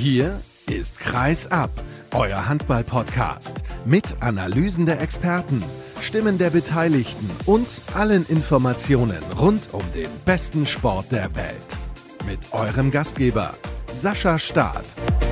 Hier ist Kreis ab, euer Handball-Podcast mit Analysen der Experten, Stimmen der Beteiligten und allen Informationen rund um den besten Sport der Welt. Mit eurem Gastgeber Sascha Staat.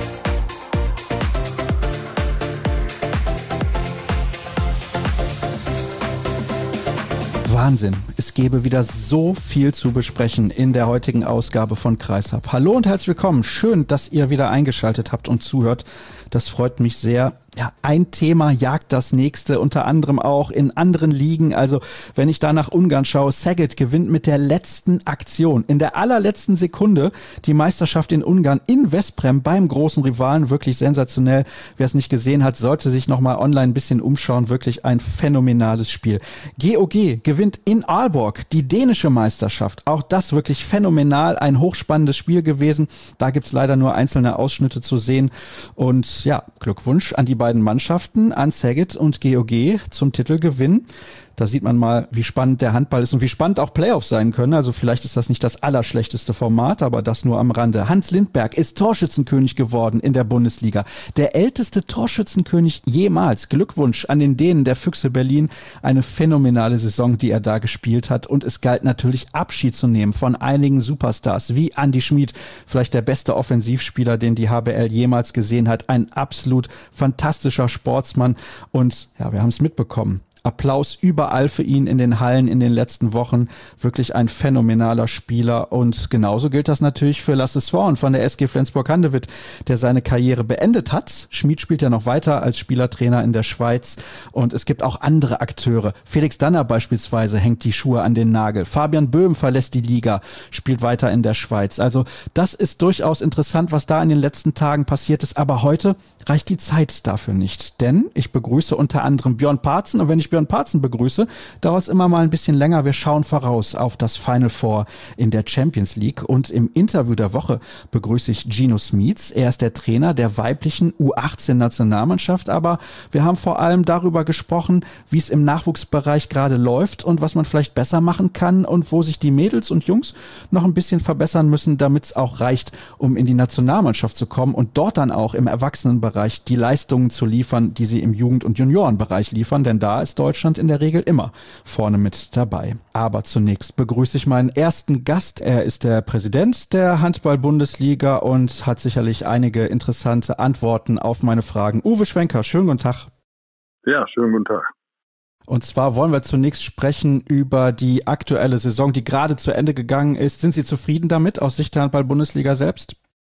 Wahnsinn, es gäbe wieder so viel zu besprechen in der heutigen Ausgabe von Kreis ab. Hallo und herzlich willkommen, schön, dass ihr wieder eingeschaltet habt und zuhört. Das freut mich sehr. Ja, ein Thema jagt das nächste, unter anderem auch in anderen Ligen. Also wenn ich da nach Ungarn schaue, Szeged gewinnt mit der letzten Aktion, in der allerletzten Sekunde die Meisterschaft in Ungarn in Veszprém beim großen Rivalen. Wirklich sensationell. Wer es nicht gesehen hat, sollte sich nochmal online ein bisschen umschauen. Wirklich ein phänomenales Spiel. GOG gewinnt in Aalborg die dänische Meisterschaft. Auch das wirklich phänomenal. Ein hochspannendes Spiel gewesen. Da gibt's leider nur einzelne Ausschnitte zu sehen. Und ja, Glückwunsch an die beiden Mannschaften, an Szeged und GOG zum Titelgewinn. Da sieht man mal, wie spannend der Handball ist und wie spannend auch Playoffs sein können. Also vielleicht ist das nicht das allerschlechteste Format, aber das nur am Rande. Hans Lindberg ist Torschützenkönig geworden in der Bundesliga. Der älteste Torschützenkönig jemals. Glückwunsch an den Dänen der Füchse Berlin. Eine phänomenale Saison, die er da gespielt hat. Und es galt natürlich Abschied zu nehmen von einigen Superstars wie Andi Schmid. Vielleicht der beste Offensivspieler, den die HBL jemals gesehen hat. Ein absolut fantastischer Sportsmann. Und ja, wir haben es mitbekommen. Applaus überall für ihn in den Hallen in den letzten Wochen. Wirklich ein phänomenaler Spieler. Und genauso gilt das natürlich für Lasse Swan von der SG Flensburg-Handewitt, der seine Karriere beendet hat. Schmid spielt ja noch weiter als Spielertrainer in der Schweiz. Und es gibt auch andere Akteure. Felix Danner beispielsweise hängt die Schuhe an den Nagel. Fabian Böhm verlässt die Liga, spielt weiter in der Schweiz. Also das ist durchaus interessant, was da in den letzten Tagen passiert ist. Aber heute reicht die Zeit dafür nicht. Denn ich begrüße unter anderem Björn Parzen. Und wenn ich Björn Parzen begrüße, dauert es immer mal ein bisschen länger. Wir schauen voraus auf das Final Four in der Champions League. Und im Interview der Woche begrüße ich Gino Smits. Er ist der Trainer der weiblichen U18-Nationalmannschaft. Aber wir haben vor allem darüber gesprochen, wie es im Nachwuchsbereich gerade läuft und was man vielleicht besser machen kann und wo sich die Mädels und Jungs noch ein bisschen verbessern müssen, damit es auch reicht, um in die Nationalmannschaft zu kommen und dort dann auch im Erwachsenenbereich die Leistungen zu liefern, die sie im Jugend- und Juniorenbereich liefern. Denn da ist Deutschland in der Regel immer vorne mit dabei. Aber zunächst begrüße ich meinen ersten Gast. Er ist der Präsident der Handball-Bundesliga und hat sicherlich einige interessante Antworten auf meine Fragen. Uwe Schwenker, schönen guten Tag. Ja, schönen guten Tag. Und zwar wollen wir zunächst sprechen über die aktuelle Saison, die gerade zu Ende gegangen ist. Sind Sie zufrieden damit aus Sicht der Handball-Bundesliga selbst?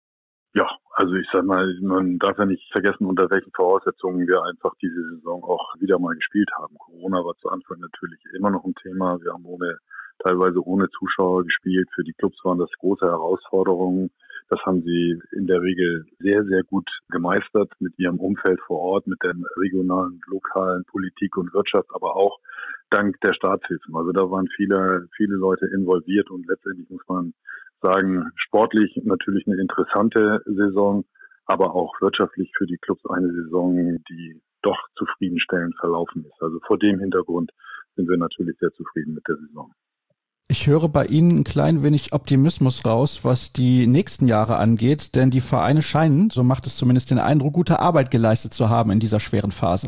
Ja, also ich sag mal, man darf ja nicht vergessen, unter welchen Voraussetzungen wir einfach diese Saison auch wieder mal gespielt haben. Corona war zu Anfang natürlich immer noch ein Thema. Wir haben teilweise ohne Zuschauer gespielt. Für die Clubs waren das große Herausforderungen. Das haben sie in der Regel sehr, sehr gut gemeistert mit ihrem Umfeld vor Ort, mit der regionalen, lokalen Politik und Wirtschaft, aber auch dank der Staatshilfen. Also da waren viele Leute involviert und letztendlich muss man sagen, sportlich natürlich eine interessante Saison, aber auch wirtschaftlich für die Clubs eine Saison, die doch zufriedenstellend verlaufen ist. Also vor dem Hintergrund sind wir natürlich sehr zufrieden mit der Saison. Ich höre bei Ihnen ein klein wenig Optimismus raus, was die nächsten Jahre angeht, denn die Vereine scheinen, so macht es zumindest den Eindruck, gute Arbeit geleistet zu haben in dieser schweren Phase.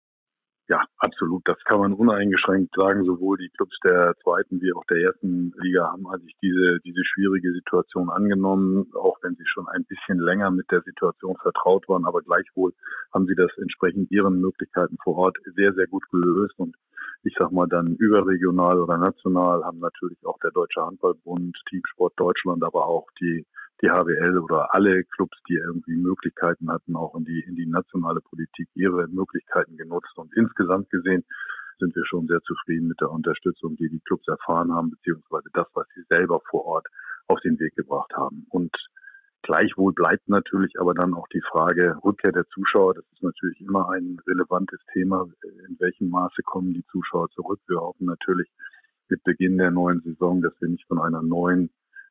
Ja, absolut. Das kann man uneingeschränkt sagen. Sowohl die Clubs der zweiten wie auch der ersten Liga haben sich diese schwierige Situation angenommen, auch wenn sie schon ein bisschen länger mit der Situation vertraut waren. Aber gleichwohl haben sie das entsprechend ihren Möglichkeiten vor Ort sehr, sehr gut gelöst. Und ich sag mal dann überregional oder national haben natürlich auch der Deutsche Handballbund, Teamsport Deutschland, aber auch die HBL oder alle Clubs, die irgendwie Möglichkeiten hatten, auch in die nationale Politik ihre Möglichkeiten genutzt. Und insgesamt gesehen sind wir schon sehr zufrieden mit der Unterstützung, die die Clubs erfahren haben, beziehungsweise das, was sie selber vor Ort auf den Weg gebracht haben. Und gleichwohl bleibt natürlich aber dann auch die Frage Rückkehr der Zuschauer. Das ist natürlich immer ein relevantes Thema. In welchem Maße kommen die Zuschauer zurück? Wir hoffen natürlich mit Beginn der neuen Saison, dass wir nicht von einer neuen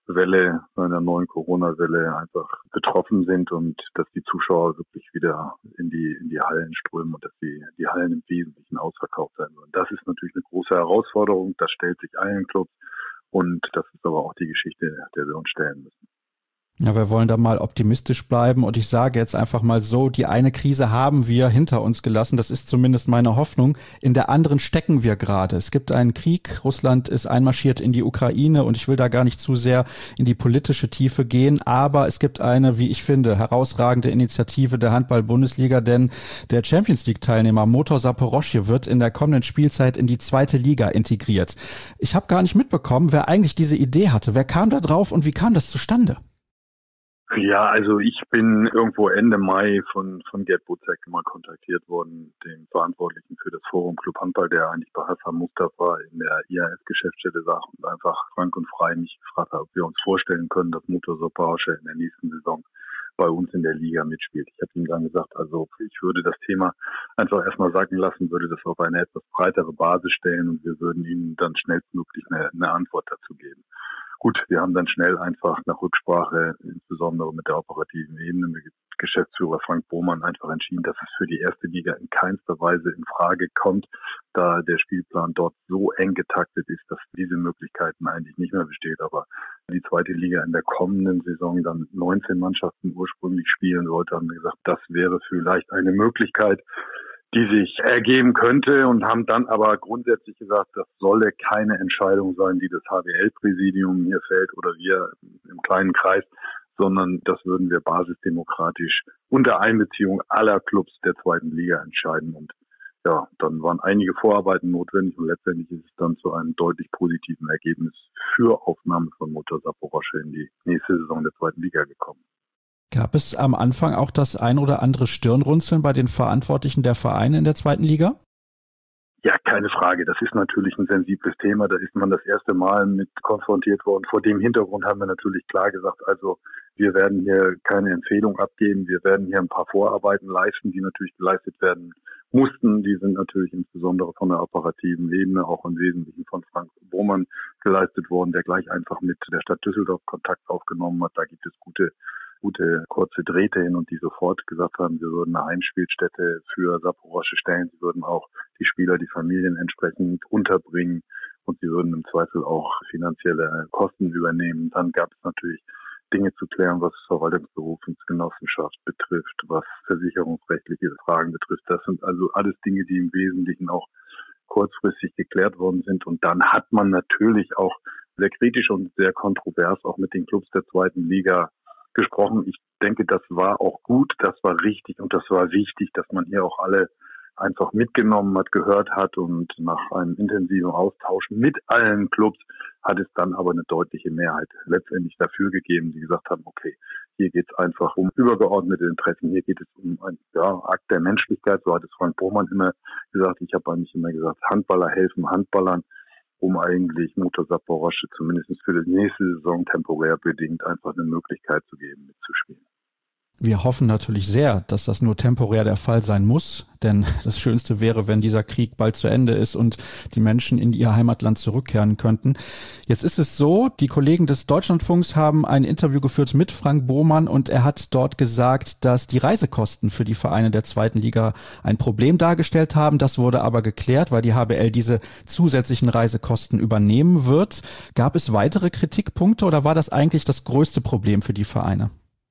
Corona-Welle einfach betroffen sind und dass die Zuschauer wirklich wieder in die Hallen strömen und dass die Hallen im Wesentlichen ausverkauft sein sollen. Das ist natürlich eine große Herausforderung. Das stellt sich allen Clubs und das ist aber auch die Geschichte, der wir uns stellen müssen. Ja, wir wollen da mal optimistisch bleiben und ich sage jetzt einfach mal so, die eine Krise haben wir hinter uns gelassen, das ist zumindest meine Hoffnung. In der anderen stecken wir gerade. Es gibt einen Krieg, Russland ist einmarschiert in die Ukraine und ich will da gar nicht zu sehr in die politische Tiefe gehen, aber es gibt eine, wie ich finde, herausragende Initiative der Handball-Bundesliga, denn der Champions-League-Teilnehmer Motor Zaporozhye wird in der kommenden Spielzeit in die 2. Liga integriert. Ich habe gar nicht mitbekommen, wer eigentlich diese Idee hatte. Wer kam da drauf und wie kam das zustande? Ja, also ich bin irgendwo Ende Mai von Gerd Butzek mal kontaktiert worden, dem Verantwortlichen für das Forum Club Handball, der eigentlich bei Hassan Mustafa in der IAS-Geschäftsstelle saß und einfach frank und frei mich gefragt hat, ob wir uns vorstellen können, dass Motor Zaporozhye in der nächsten Saison bei uns in der Liga mitspielt. Ich habe ihm dann gesagt, also ich würde das Thema einfach erstmal sacken lassen, würde das auf eine etwas breitere Basis stellen und wir würden ihm dann schnellstmöglich eine Antwort dazu geben. Gut, wir haben dann schnell einfach nach Rücksprache, insbesondere mit der operativen Ebene, mit Geschäftsführer Frank Bohmann einfach entschieden, dass es für die 1. Liga in keinster Weise in Frage kommt, da der Spielplan dort so eng getaktet ist, dass diese Möglichkeiten eigentlich nicht mehr besteht. Aber die 2. Liga in der kommenden Saison dann 19 Mannschaften ursprünglich spielen sollte, haben wir gesagt, das wäre vielleicht eine Möglichkeit, die sich ergeben könnte und haben dann aber grundsätzlich gesagt, das solle keine Entscheidung sein, die das HBL-Präsidium hier fällt oder wir im kleinen Kreis, sondern das würden wir basisdemokratisch unter Einbeziehung aller Clubs der 2. Liga entscheiden. Und ja, dann waren einige Vorarbeiten notwendig und letztendlich ist es dann zu einem deutlich positiven Ergebnis für Aufnahme von Motor Zaporozhye in die nächste Saison der 2. Liga gekommen. Gab es am Anfang auch das ein oder andere Stirnrunzeln bei den Verantwortlichen der Vereine in der 2. Liga? Ja, keine Frage. Das ist natürlich ein sensibles Thema. Da ist man das erste Mal mit konfrontiert worden. Vor dem Hintergrund haben wir natürlich klar gesagt, also wir werden hier keine Empfehlung abgeben. Wir werden hier ein paar Vorarbeiten leisten, die natürlich geleistet werden mussten. Die sind natürlich insbesondere von der operativen Ebene, auch im Wesentlichen von Frank Bohmann geleistet worden, der gleich einfach mit der Stadt Düsseldorf Kontakt aufgenommen hat. Da gibt es gute kurze Drähte hin und die sofort gesagt haben, wir würden eine Heimspielstätte für Zaporozhye stellen. Sie würden auch die Spieler, die Familien entsprechend unterbringen und sie würden im Zweifel auch finanzielle Kosten übernehmen. Dann gab es natürlich Dinge zu klären, was Verwaltungsberufungsgenossenschaft betrifft, was versicherungsrechtliche Fragen betrifft. Das sind also alles Dinge, die im Wesentlichen auch kurzfristig geklärt worden sind. Und dann hat man natürlich auch sehr kritisch und sehr kontrovers auch mit den Clubs der 2. Liga gesprochen. Ich denke, das war auch gut, das war richtig und das war wichtig, dass man hier auch alle einfach mitgenommen hat, gehört hat und nach einem intensiven Austausch mit allen Clubs hat es dann aber eine deutliche Mehrheit letztendlich dafür gegeben, die gesagt haben, okay, hier geht es einfach um übergeordnete Interessen, hier geht es um einen Akt der Menschlichkeit, so hat es Frank Bohmann immer gesagt. Ich habe eigentlich immer gesagt, Handballer helfen Handballern, um eigentlich Motor Zaporozhye zumindest für die nächste Saison temporär bedingt einfach eine Möglichkeit zu geben, mitzuspielen. Wir hoffen natürlich sehr, dass das nur temporär der Fall sein muss, denn das Schönste wäre, wenn dieser Krieg bald zu Ende ist und die Menschen in ihr Heimatland zurückkehren könnten. Jetzt ist es so, die Kollegen des Deutschlandfunks haben ein Interview geführt mit Frank Bohmann und er hat dort gesagt, dass die Reisekosten für die Vereine der 2. Liga ein Problem dargestellt haben. Das wurde aber geklärt, weil die HBL diese zusätzlichen Reisekosten übernehmen wird. Gab es weitere Kritikpunkte oder war das eigentlich das größte Problem für die Vereine?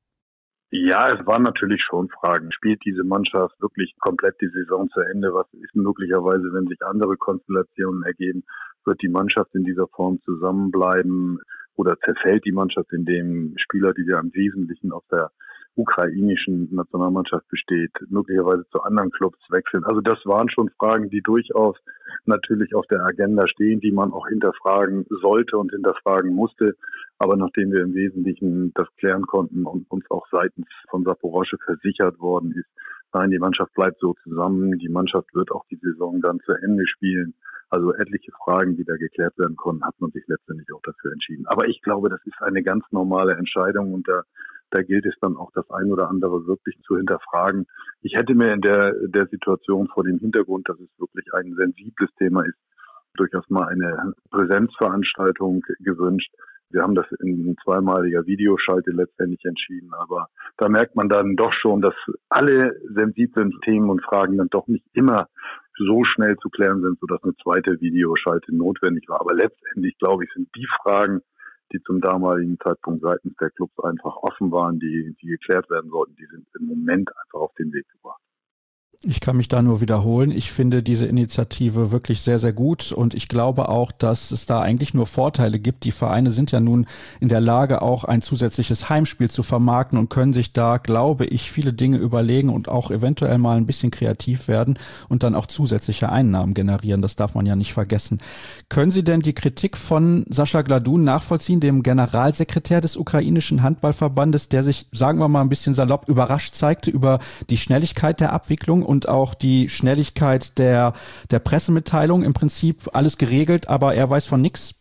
Ja, es waren natürlich schon Fragen. Spielt diese Mannschaft wirklich komplett die Saison zu Ende? Was ist möglicherweise, wenn sich andere Konstellationen ergeben? Wird die Mannschaft in dieser Form zusammenbleiben? Oder zerfällt die Mannschaft, in dem Spieler, die ja im Wesentlichen aus der ukrainischen Nationalmannschaft besteht, möglicherweise zu anderen Clubs wechseln? Also das waren schon Fragen, die durchaus natürlich auf der Agenda stehen, die man auch hinterfragen sollte und hinterfragen musste. Aber nachdem wir im Wesentlichen das klären konnten und uns auch seitens von Zaporozhye versichert worden ist, nein, die Mannschaft bleibt so zusammen, die Mannschaft wird auch die Saison dann zu Ende spielen. Also etliche Fragen, die da geklärt werden konnten, hat man sich letztendlich auch dafür entschieden. Aber ich glaube, das ist eine ganz normale Entscheidung und da gilt es dann auch, das ein oder andere wirklich zu hinterfragen. Ich hätte mir in der Situation vor dem Hintergrund, dass es wirklich ein sensibles Thema ist, durchaus mal eine Präsenzveranstaltung gewünscht. Wir haben das in zweimaliger Videoschalte letztendlich entschieden, aber da merkt man dann doch schon, dass alle sensiblen Themen und Fragen dann doch nicht immer so schnell zu klären sind, sodass eine zweite Videoschalte notwendig war. Aber letztendlich, glaube ich, sind die Fragen, die zum damaligen Zeitpunkt seitens der Clubs einfach offen waren, die geklärt werden sollten, die sind im Moment einfach auf den Weg gebracht. Ich kann mich da nur wiederholen. Ich finde diese Initiative wirklich sehr, sehr gut und ich glaube auch, dass es da eigentlich nur Vorteile gibt. Die Vereine sind ja nun in der Lage, auch ein zusätzliches Heimspiel zu vermarkten und können sich da, glaube ich, viele Dinge überlegen und auch eventuell mal ein bisschen kreativ werden und dann auch zusätzliche Einnahmen generieren. Das darf man ja nicht vergessen. Können Sie denn die Kritik von Sascha Gladun nachvollziehen, dem Generalsekretär des ukrainischen Handballverbandes, der sich, sagen wir mal ein bisschen salopp, überrascht zeigte über die Schnelligkeit der Abwicklung und auch die Schnelligkeit der Pressemitteilung, im Prinzip alles geregelt, aber er weiß von nichts?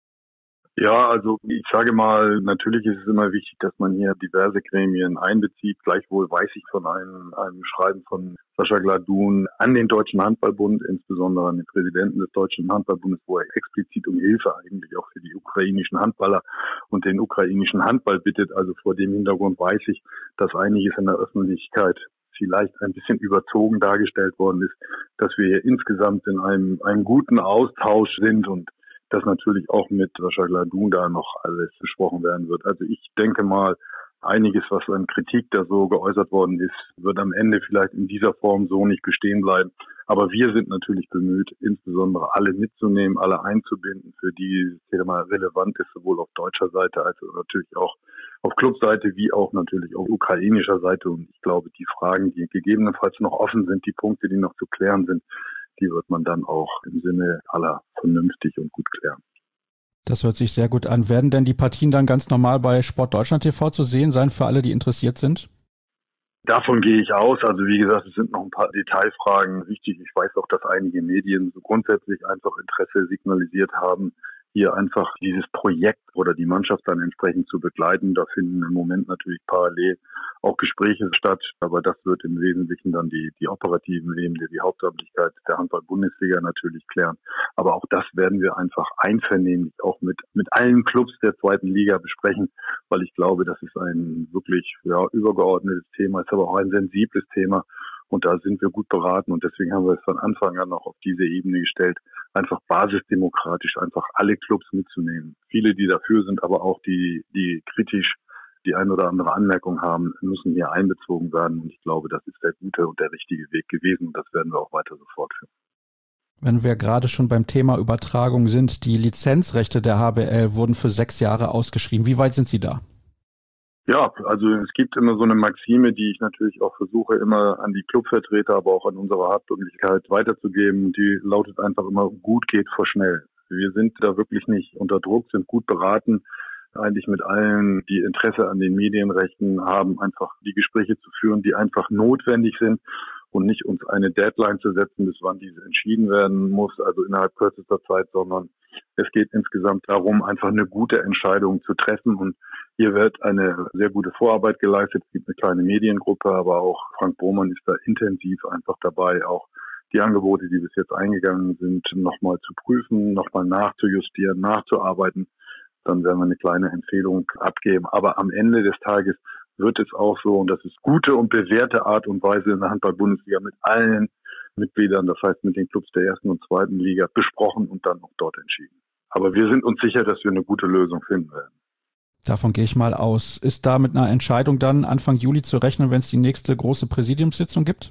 Ja, also ich sage mal, natürlich ist es immer wichtig, dass man hier diverse Gremien einbezieht. Gleichwohl weiß ich von einem Schreiben von Sascha Gladun an den Deutschen Handballbund, insbesondere an den Präsidenten des Deutschen Handballbundes, wo er explizit um Hilfe eigentlich auch für die ukrainischen Handballer und den ukrainischen Handball bittet. Also vor dem Hintergrund weiß ich, dass einiges in der Öffentlichkeit vielleicht ein bisschen überzogen dargestellt worden ist, dass wir hier insgesamt in einem guten Austausch sind und dass natürlich auch mit Sascha Gladun da noch alles besprochen werden wird. Also ich denke mal, einiges, was an Kritik da so geäußert worden ist, wird am Ende vielleicht in dieser Form so nicht bestehen bleiben. Aber wir sind natürlich bemüht, insbesondere alle mitzunehmen, alle einzubinden, für die das Thema relevant ist, sowohl auf deutscher Seite als auch natürlich auch auf Clubseite wie auch natürlich auf ukrainischer Seite. Und ich glaube, die Fragen, die gegebenenfalls noch offen sind, die Punkte, die noch zu klären sind, die wird man dann auch im Sinne aller vernünftig und gut klären. Das hört sich sehr gut an. Werden denn die Partien dann ganz normal bei Sport Deutschland TV zu sehen sein für alle, die interessiert sind? Davon gehe ich aus. Also wie gesagt, es sind noch ein paar Detailfragen wichtig. Ich weiß auch, dass einige Medien so grundsätzlich einfach Interesse signalisiert haben, hier einfach dieses Projekt oder die Mannschaft dann entsprechend zu begleiten. Da finden im Moment natürlich parallel auch Gespräche statt, aber das wird im Wesentlichen dann die operativen Ebene, die Hauptamtlichkeit der Handball-Bundesliga natürlich klären. Aber auch das werden wir einfach einvernehmlich auch mit allen Clubs der zweiten Liga besprechen, weil ich glaube, das ist ein wirklich übergeordnetes Thema, ist aber auch ein sensibles Thema. Und da sind wir gut beraten und deswegen haben wir es von Anfang an auch auf diese Ebene gestellt, einfach basisdemokratisch einfach alle Clubs mitzunehmen. Viele, die dafür sind, aber auch die kritisch die ein oder andere Anmerkung haben, müssen hier einbezogen werden. Und ich glaube, das ist der gute und der richtige Weg gewesen und das werden wir auch weiter so fortführen. Wenn wir gerade schon beim Thema Übertragung sind, die Lizenzrechte der HBL wurden für 6 Jahre ausgeschrieben. Wie weit sind Sie da? Ja, also es gibt immer so eine Maxime, die ich natürlich auch versuche, immer an die Clubvertreter, aber auch an unsere Hauptamtlichkeit weiterzugeben. Die lautet einfach immer, gut geht vor schnell. Wir sind da wirklich nicht unter Druck, sind gut beraten, eigentlich mit allen, die Interesse an den Medienrechten haben, einfach die Gespräche zu führen, die einfach notwendig sind und nicht uns eine Deadline zu setzen, bis wann diese entschieden werden muss, also innerhalb kürzester Zeit, sondern es geht insgesamt darum, einfach eine gute Entscheidung zu treffen und hier wird eine sehr gute Vorarbeit geleistet. Es gibt eine kleine Mediengruppe, aber auch Frank Bohmann ist da intensiv einfach dabei, auch die Angebote, die bis jetzt eingegangen sind, nochmal zu prüfen, nochmal nachzujustieren, nachzuarbeiten. Dann werden wir eine kleine Empfehlung abgeben. Aber am Ende des Tages wird es auch so, und das ist gute und bewährte Art und Weise in der Handball-Bundesliga mit allen Mitgliedern, das heißt mit den Clubs der ersten und zweiten Liga, besprochen und dann auch dort entschieden. Aber wir sind uns sicher, dass wir eine gute Lösung finden werden. Davon gehe ich mal aus. Ist da mit einer Entscheidung dann Anfang Juli zu rechnen, wenn es die nächste große Präsidiumssitzung gibt?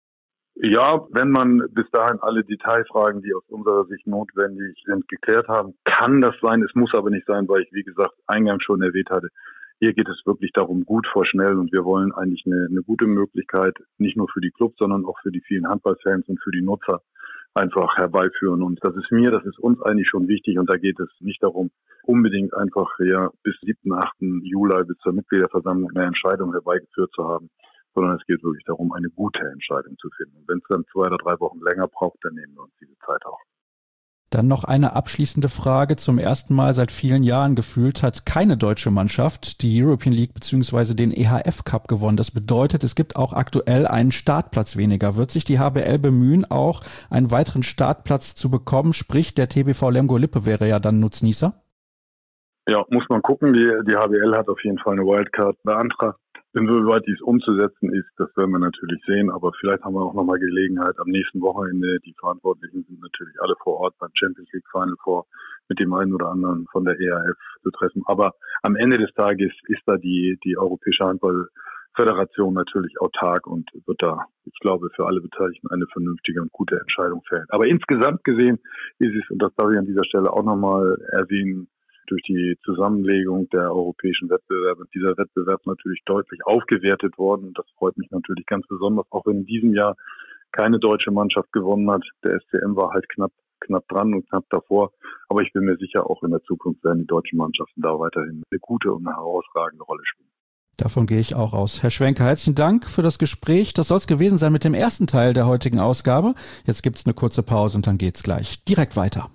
Ja, wenn man bis dahin alle Detailfragen, die aus unserer Sicht notwendig sind, geklärt haben, kann das sein. Es muss aber nicht sein, weil ich, wie gesagt, eingangs schon erwähnt hatte, hier geht es wirklich darum, gut vor schnell und wir wollen eigentlich eine gute Möglichkeit, nicht nur für die Clubs, sondern auch für die vielen Handballfans und für die Nutzer einfach herbeiführen. Und das ist uns eigentlich schon wichtig und da geht es nicht darum, unbedingt einfach bis 7., 8. Juli bis zur Mitgliederversammlung eine Entscheidung herbeigeführt zu haben, sondern es geht wirklich darum, eine gute Entscheidung zu finden. Und wenn es dann 2 oder 3 Wochen länger braucht, dann nehmen wir uns diese Zeit auch. Dann noch eine abschließende Frage. Zum ersten Mal seit vielen Jahren gefühlt hat keine deutsche Mannschaft die European League bzw. den EHF Cup gewonnen. Das bedeutet, es gibt auch aktuell einen Startplatz weniger. Wird sich die HBL bemühen, auch einen weiteren Startplatz zu bekommen? Sprich, der TBV Lemgo-Lippe wäre ja dann Nutznießer? Ja, muss man gucken. Die HBL hat auf jeden Fall eine Wildcard beantragt. Inwieweit dies umzusetzen ist, das werden wir natürlich sehen, aber vielleicht haben wir auch nochmal Gelegenheit am nächsten Wochenende. Die Verantwortlichen sind natürlich alle vor Ort beim Champions League Final vor mit dem einen oder anderen von der EHF zu treffen. Aber am Ende des Tages ist da die Europäische Handballföderation natürlich autark und wird da, ich glaube, für alle Beteiligten eine vernünftige und gute Entscheidung fällen. Aber insgesamt gesehen ist es, und das darf ich an dieser Stelle auch nochmal erwähnen, durch die Zusammenlegung der europäischen Wettbewerbe und dieser Wettbewerb natürlich deutlich aufgewertet worden. Und das freut mich natürlich ganz besonders, auch wenn in diesem Jahr keine deutsche Mannschaft gewonnen hat. Der SCM war halt knapp dran und knapp davor. Aber ich bin mir sicher, auch in der Zukunft werden die deutschen Mannschaften da weiterhin eine gute und eine herausragende Rolle spielen. Davon gehe ich auch aus. Herr Schwenker, herzlichen Dank für das Gespräch. Das soll es gewesen sein mit dem ersten Teil der heutigen Ausgabe. Jetzt gibt es eine kurze Pause und dann geht's gleich direkt weiter.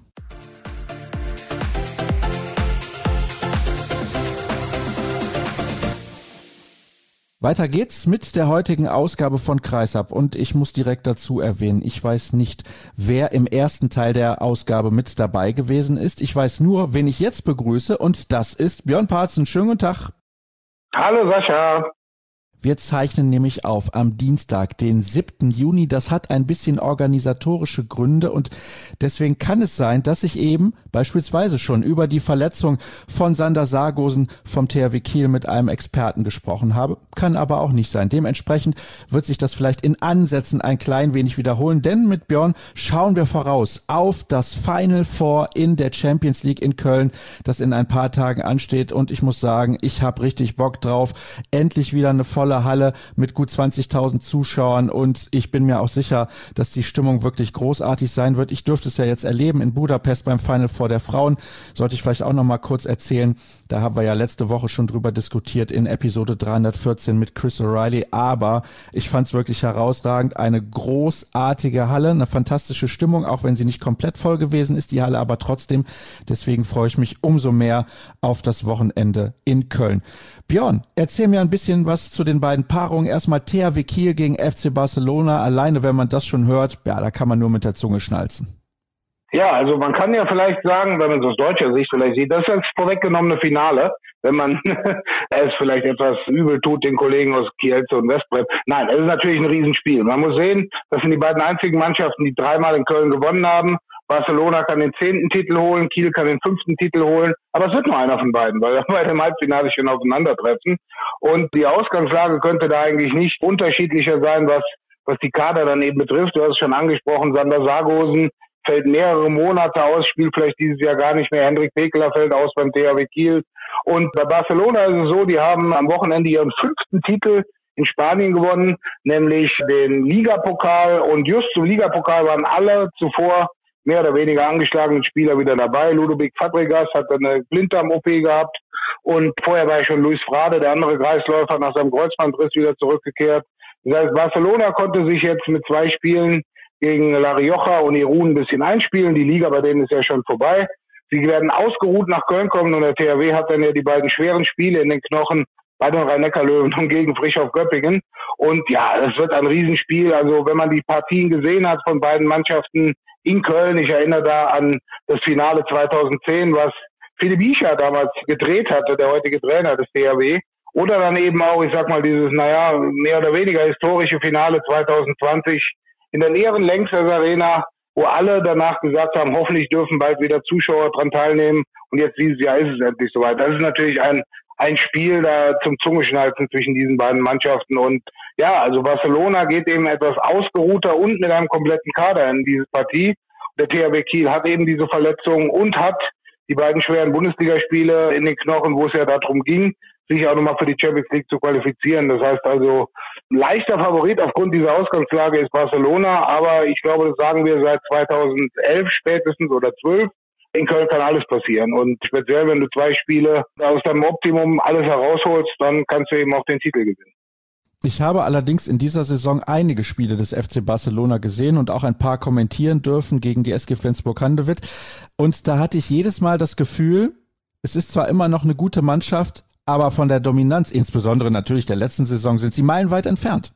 Weiter geht's mit der heutigen Ausgabe von Kreisab und ich muss direkt dazu erwähnen, ich weiß nicht, wer im ersten Teil der Ausgabe mit dabei gewesen ist. Ich weiß nur, wen ich jetzt begrüße und das ist Björn Parzen. Schönen guten Tag. Hallo Sascha. Wir zeichnen nämlich auf am Dienstag, den 7. Juni. Das hat ein bisschen organisatorische Gründe und deswegen kann es sein, dass ich eben beispielsweise schon über die Verletzung von Sander Sargosen vom THW Kiel mit einem Experten gesprochen habe. Kann aber auch nicht sein. Dementsprechend wird sich das vielleicht in Ansätzen ein klein wenig wiederholen, denn mit Björn schauen wir voraus auf das Final Four in der Champions League in Köln, das in ein paar Tagen ansteht und ich muss sagen, ich habe richtig Bock drauf. Endlich wieder eine volle Halle mit gut 20.000 Zuschauern und ich bin mir auch sicher, dass die Stimmung wirklich großartig sein wird. Ich durfte es ja jetzt erleben in Budapest beim Final Four der Frauen. Sollte ich vielleicht auch noch mal kurz erzählen. Da haben wir ja letzte Woche schon drüber diskutiert in Episode 314 mit Chris O'Reilly. Aber ich fand es wirklich herausragend. Eine großartige Halle, eine fantastische Stimmung, auch wenn sie nicht komplett voll gewesen ist, die Halle aber trotzdem. Deswegen freue ich mich umso mehr auf das Wochenende in Köln. Björn, erzähl mir ein bisschen was zu den beiden Paarungen. Erstmal THW Kiel gegen FC Barcelona. Alleine, wenn man das schon hört, ja, da kann man nur mit der Zunge schnalzen. Ja, also man kann ja vielleicht sagen, wenn man es aus deutscher Sicht vielleicht sieht, das ist das vorweggenommene Finale, wenn man es vielleicht etwas übel tut, den Kollegen aus Kielce und Westbrem. Nein, es ist natürlich ein Riesenspiel. Man muss sehen, das sind die beiden einzigen Mannschaften, die dreimal in Köln gewonnen haben. Barcelona kann den 10. Titel holen, Kiel kann den 5. Titel holen, aber es wird nur einer von beiden, weil wir beide im Halbfinale schon aufeinandertreffen. Und die Ausgangslage könnte da eigentlich nicht unterschiedlicher sein, was die Kader dann eben betrifft. Du hast es schon angesprochen, Sander Sargosen fällt mehrere Monate aus, spielt vielleicht dieses Jahr gar nicht mehr. Hendrik Pekeler fällt aus beim THW Kiel. Und bei Barcelona ist es so, die haben am Wochenende ihren 5. Titel in Spanien gewonnen, nämlich den Ligapokal. Und just zum Ligapokal waren alle zuvor mehr oder weniger angeschlagenen Spieler wieder dabei. Ludovic Fabregas hat eine Blinddarm-OP gehabt und vorher war ja schon Luis Frade, der andere Kreisläufer, nach seinem Kreuzbandriss wieder zurückgekehrt. Das heißt, Barcelona konnte sich jetzt mit 2 Spielen gegen La Rioja und Irun ein bisschen einspielen. Die Liga bei denen ist ja schon vorbei. Sie werden ausgeruht nach Köln kommen und der THW hat dann ja die beiden schweren Spiele in den Knochen bei den Rhein-Neckar-Löwen und gegen Frischhoff-Göppingen. Und ja, das wird ein Riesenspiel. Also wenn man die Partien gesehen hat von beiden Mannschaften in Köln, ich erinnere da an das Finale 2010, was Philipp Ischer damals gedreht hatte, der heutige Trainer des THW. Oder dann eben auch, ich sag mal, dieses, mehr oder weniger historische Finale 2020 in der leeren Lanxess Arena, wo alle danach gesagt haben, hoffentlich dürfen bald wieder Zuschauer dran teilnehmen. Und jetzt dieses Jahr ist es endlich soweit. Das ist natürlich ein Spiel da zum Zungeschnalzen zwischen diesen beiden Mannschaften. Und ja, also Barcelona geht eben etwas ausgeruhter und mit einem kompletten Kader in diese Partie. Der THW Kiel hat eben diese Verletzung und hat die beiden schweren Bundesligaspiele in den Knochen, wo es ja darum ging, sich auch nochmal für die Champions League zu qualifizieren. Das heißt also, ein leichter Favorit aufgrund dieser Ausgangslage ist Barcelona, aber ich glaube, das sagen wir seit 2011 spätestens oder 12. In Köln kann alles passieren und speziell, wenn du 2 Spiele aus deinem Optimum alles herausholst, dann kannst du eben auch den Titel gewinnen. Ich habe allerdings in dieser Saison einige Spiele des FC Barcelona gesehen und auch ein paar kommentieren dürfen gegen die SG Flensburg-Handewitt. Und da hatte ich jedes Mal das Gefühl, es ist zwar immer noch eine gute Mannschaft, aber von der Dominanz, insbesondere natürlich der letzten Saison, sind sie meilenweit entfernt.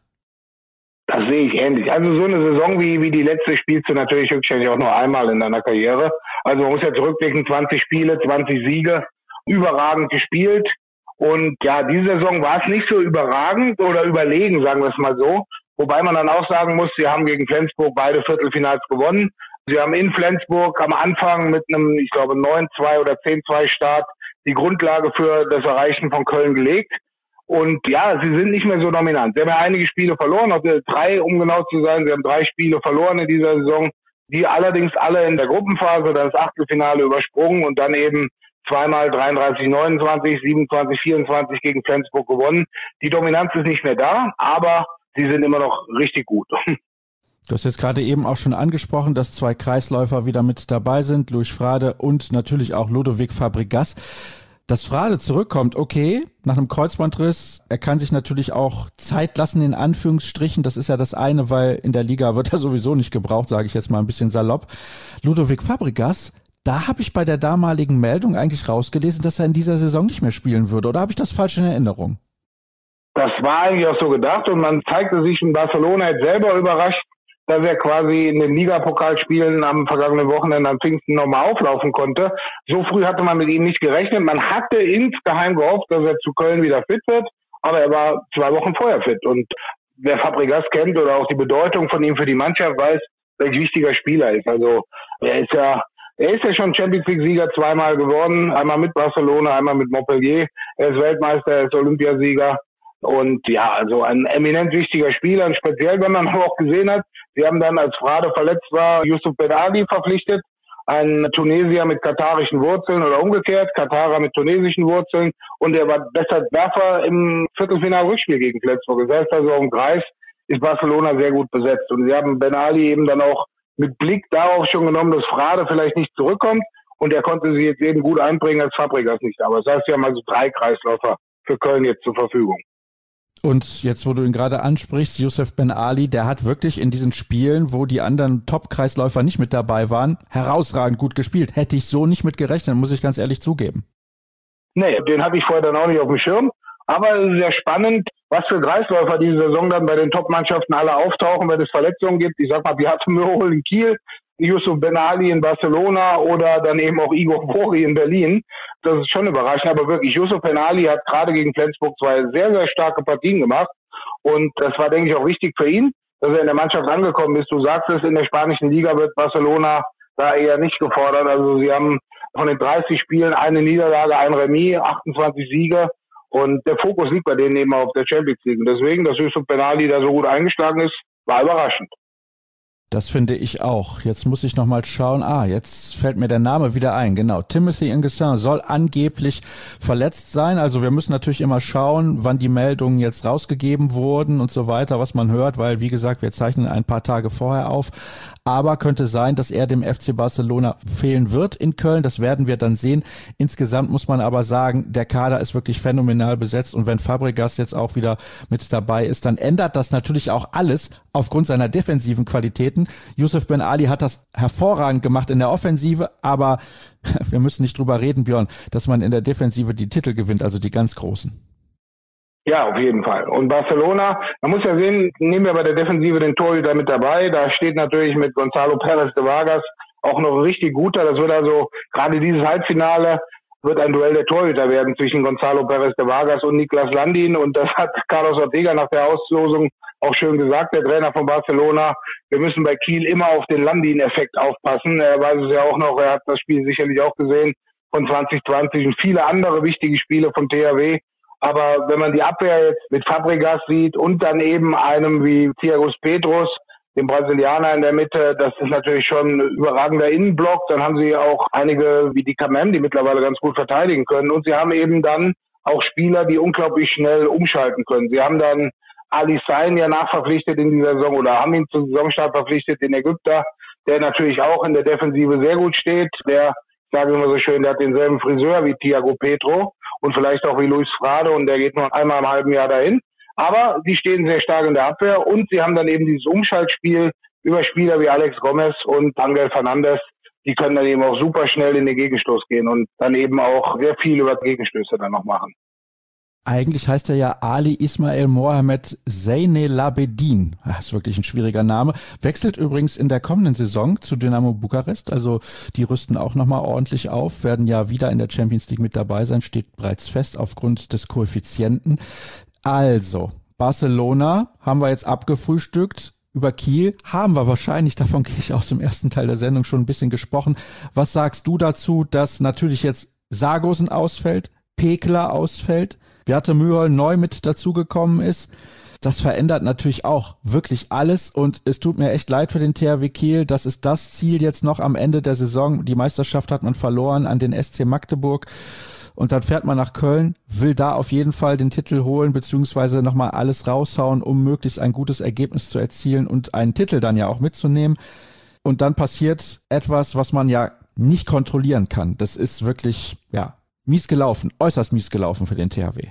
Das sehe ich ähnlich. Also so eine Saison wie die letzte spielst du natürlich höchstwahrscheinlich auch nur einmal in deiner Karriere. Also man muss ja zurückblicken, 20 Spiele, 20 Siege, überragend gespielt. Und ja, diese Saison war es nicht so überragend oder überlegen, sagen wir es mal so. Wobei man dann auch sagen muss, sie haben gegen Flensburg beide Viertelfinals gewonnen. Sie haben in Flensburg am Anfang mit einem, ich glaube, 9-2 oder 10-2 Start die Grundlage für das Erreichen von Köln gelegt. Und ja, sie sind nicht mehr so dominant. Sie haben ja einige Spiele verloren, auch 3, um genau zu sein. Sie haben 3 Spiele verloren in dieser Saison, die allerdings alle in der Gruppenphase, dann das Achtelfinale übersprungen und dann eben zweimal 33-29, 27-24 gegen Flensburg gewonnen. Die Dominanz ist nicht mehr da, aber sie sind immer noch richtig gut. Du hast jetzt gerade eben auch schon angesprochen, dass 2 Kreisläufer wieder mit dabei sind, Luis Frade und natürlich auch Ludovic Fabregas. Dass Frade zurückkommt, okay, nach einem Kreuzbandriss, er kann sich natürlich auch Zeit lassen, in Anführungsstrichen, das ist ja das eine, weil in der Liga wird er sowieso nicht gebraucht, sage ich jetzt mal ein bisschen salopp. Ludovic Fabregas, da habe ich bei der damaligen Meldung eigentlich rausgelesen, dass er in dieser Saison nicht mehr spielen würde, oder habe ich das falsch in Erinnerung? Das war eigentlich auch so gedacht und man zeigte sich in Barcelona jetzt selber überrascht, dass er quasi in den Ligapokalspielen am vergangenen Wochenende am Pfingsten nochmal auflaufen konnte. So früh hatte man mit ihm nicht gerechnet. Man hatte insgeheim gehofft, dass er zu Köln wieder fit wird, aber er war 2 Wochen vorher fit. Und wer Fabregas kennt oder auch die Bedeutung von ihm für die Mannschaft weiß, welch wichtiger Spieler ist. Also er ist ja schon Champions League-Sieger 2-mal geworden, einmal mit Barcelona, einmal mit Montpellier. Er ist Weltmeister, er ist Olympiasieger. Und ja, also ein eminent wichtiger Spieler. Und speziell, wenn man auch gesehen hat, sie haben dann, als Frade verletzt war, Youssouf Ben Ali verpflichtet. Ein Tunesier mit katarischen Wurzeln oder umgekehrt, Katarer mit tunesischen Wurzeln. Und er war besser Werfer im Viertelfinal-Rückspiel gegen Flensburg. Das heißt also, im Kreis ist Barcelona sehr gut besetzt. Und sie haben Ben Ali eben dann auch mit Blick darauf schon genommen, dass Frade vielleicht nicht zurückkommt. Und er konnte sich jetzt eben gut einbringen, als Fabregas nicht. Aber das heißt, sie haben also 3 Kreisläufer für Köln jetzt zur Verfügung. Und jetzt, wo du ihn gerade ansprichst, Youssouf Ben Ali, der hat wirklich in diesen Spielen, wo die anderen Top-Kreisläufer nicht mit dabei waren, herausragend gut gespielt. Hätte ich so nicht mit gerechnet, muss ich ganz ehrlich zugeben. Nee, den hatte ich vorher dann auch nicht auf dem Schirm. Aber es ist sehr spannend, was für Kreisläufer diese Saison dann bei den Top-Mannschaften alle auftauchen, wenn es Verletzungen gibt. Ich sag mal, Beate Möhol in Kiel, Youssouf Ben Ali in Barcelona oder dann eben auch Igor Bori in Berlin. Das ist schon überraschend, aber wirklich, Youssouf Ben Ali hat gerade gegen Flensburg 2 sehr, sehr starke Partien gemacht und das war, denke ich, auch wichtig für ihn, dass er in der Mannschaft angekommen ist. Du sagst es, in der spanischen Liga wird Barcelona da eher nicht gefordert. Also sie haben von den 30 Spielen eine Niederlage, ein Remis, 28 Siege und der Fokus liegt bei denen eben auf der Champions League. Und deswegen, dass Youssouf Ben Ali da so gut eingeschlagen ist, war überraschend. Das finde ich auch. Jetzt muss ich nochmal schauen. Jetzt fällt mir der Name wieder ein. Genau, Timothy N'Guessan soll angeblich verletzt sein. Also wir müssen natürlich immer schauen, wann die Meldungen jetzt rausgegeben wurden und so weiter, was man hört, weil, wie gesagt, wir zeichnen ein paar Tage vorher auf. Aber könnte sein, dass er dem FC Barcelona fehlen wird in Köln. Das werden wir dann sehen. Insgesamt muss man aber sagen, der Kader ist wirklich phänomenal besetzt. Und wenn Fabregas jetzt auch wieder mit dabei ist, dann ändert das natürlich auch alles aufgrund seiner defensiven Qualitäten. Youssouf Ben Ali hat das hervorragend gemacht in der Offensive, aber wir müssen nicht drüber reden, Björn, dass man in der Defensive die Titel gewinnt, also die ganz Großen. Ja, auf jeden Fall. Und Barcelona, man muss ja sehen, nehmen wir bei der Defensive den Torhüter mit dabei. Da steht natürlich mit Gonzalo Pérez de Vargas auch noch ein richtig guter. Das wird also, gerade dieses Halbfinale, wird ein Duell der Torhüter werden zwischen Gonzalo Pérez de Vargas und Niklas Landin. Und das hat Carlos Ortega nach der Auslosung auch schön gesagt, der Trainer von Barcelona. Wir müssen bei Kiel immer auf den Landin-Effekt aufpassen. Er weiß es ja auch noch, er hat das Spiel sicherlich auch gesehen von 2020 und viele andere wichtige Spiele von THW. Aber wenn man die Abwehr jetzt mit Fabregas sieht und dann eben einem wie Thiago Pedros, dem Brasilianer in der Mitte, das ist natürlich schon ein überragender Innenblock. Dann haben sie auch einige wie die Kamem, die mittlerweile ganz gut verteidigen können. Und sie haben eben dann auch Spieler, die unglaublich schnell umschalten können. Sie haben dann Ali Sain ja nachverpflichtet in dieser Saison oder haben ihn zum Saisonstart verpflichtet, den Ägypter, der natürlich auch in der Defensive sehr gut steht. Der, sagen wir mal so schön, der hat denselben Friseur wie Thiago Petro und vielleicht auch wie Luis Frade und der geht nur einmal im halben Jahr dahin. Aber sie stehen sehr stark in der Abwehr und sie haben dann eben dieses Umschaltspiel über Spieler wie Alex Gomez und Angel Fernandes. Die können dann eben auch super schnell in den Gegenstoß gehen und dann eben auch sehr viel über Gegenstöße dann noch machen. Eigentlich heißt er ja Ali Ismail Mohamed Zeynelabedin. Das ist wirklich ein schwieriger Name. Wechselt übrigens in der kommenden Saison zu Dynamo Bukarest. Also die rüsten auch nochmal ordentlich auf, werden ja wieder in der Champions League mit dabei sein, steht bereits fest aufgrund des Koeffizienten. Also, Barcelona haben wir jetzt abgefrühstückt. Über Kiel haben wir wahrscheinlich, davon gehe ich aus dem ersten Teil der Sendung schon ein bisschen gesprochen. Was sagst du dazu, dass natürlich jetzt Sargosen ausfällt, Pekler ausfällt, Beate Mühol neu mit dazugekommen ist? Das verändert natürlich auch wirklich alles und es tut mir echt leid für den THW Kiel. Das ist das Ziel jetzt noch am Ende der Saison. Die Meisterschaft hat man verloren an den SC Magdeburg. Und dann fährt man nach Köln, will da auf jeden Fall den Titel holen, beziehungsweise nochmal alles raushauen, um möglichst ein gutes Ergebnis zu erzielen und einen Titel dann ja auch mitzunehmen. Und dann passiert etwas, was man ja nicht kontrollieren kann. Das ist wirklich, ja, mies gelaufen, äußerst mies gelaufen für den THW.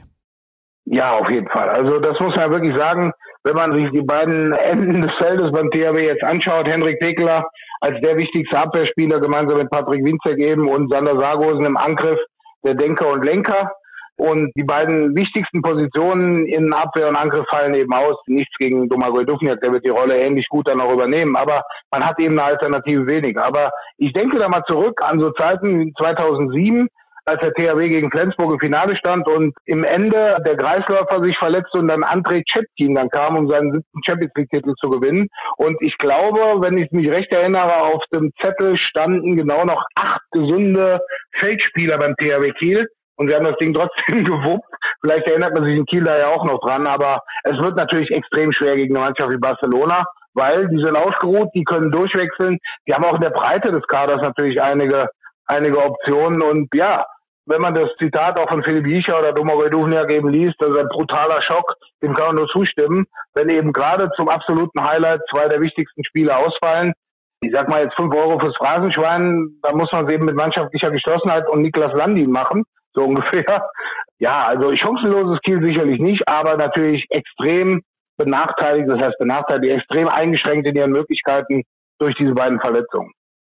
Ja, auf jeden Fall. Also das muss man wirklich sagen, wenn man sich die beiden Enden des Feldes beim THW jetzt anschaut, Henrik Pekler als der wichtigste Abwehrspieler, gemeinsam mit Patrick Winzek eben und Sander Sargosen im Angriff, der Denker und Lenker. Und die beiden wichtigsten Positionen in Abwehr und Angriff fallen eben aus. Nichts gegen Domagoj Duvnjak, der wird die Rolle ähnlich gut dann auch übernehmen. Aber man hat eben eine Alternative weniger. Aber ich denke da mal zurück an so Zeiten wie 2007, als der THW gegen Flensburg im Finale stand und im Ende der Kreisläufer sich verletzte und dann Andrei Czetkin dann kam, um seinen 7. Champions League-Titel zu gewinnen. Und ich glaube, wenn ich mich recht erinnere, auf dem Zettel standen genau noch 8 gesunde Feldspieler beim THW Kiel. Und wir haben das Ding trotzdem gewuppt. Vielleicht erinnert man sich in Kiel da ja auch noch dran. Aber es wird natürlich extrem schwer gegen eine Mannschaft wie Barcelona, weil die sind ausgeruht, die können durchwechseln. Die haben auch in der Breite des Kaders natürlich einige Optionen. Und ja, wenn man das Zitat auch von Philipp Jiecher oder Domagoj Duvnjak eben liest, das ist ein brutaler Schock, dem kann man nur zustimmen. Wenn eben gerade zum absoluten Highlight 2 der wichtigsten Spieler ausfallen, ich sag mal jetzt 5 Euro fürs Phrasenschwein, da muss man es eben mit mannschaftlicher Geschlossenheit und Niklas Landin machen, so ungefähr. Ja, also chancenloses Kiel sicherlich nicht, aber natürlich extrem benachteiligt, das heißt benachteiligt, extrem eingeschränkt in ihren Möglichkeiten durch diese beiden Verletzungen.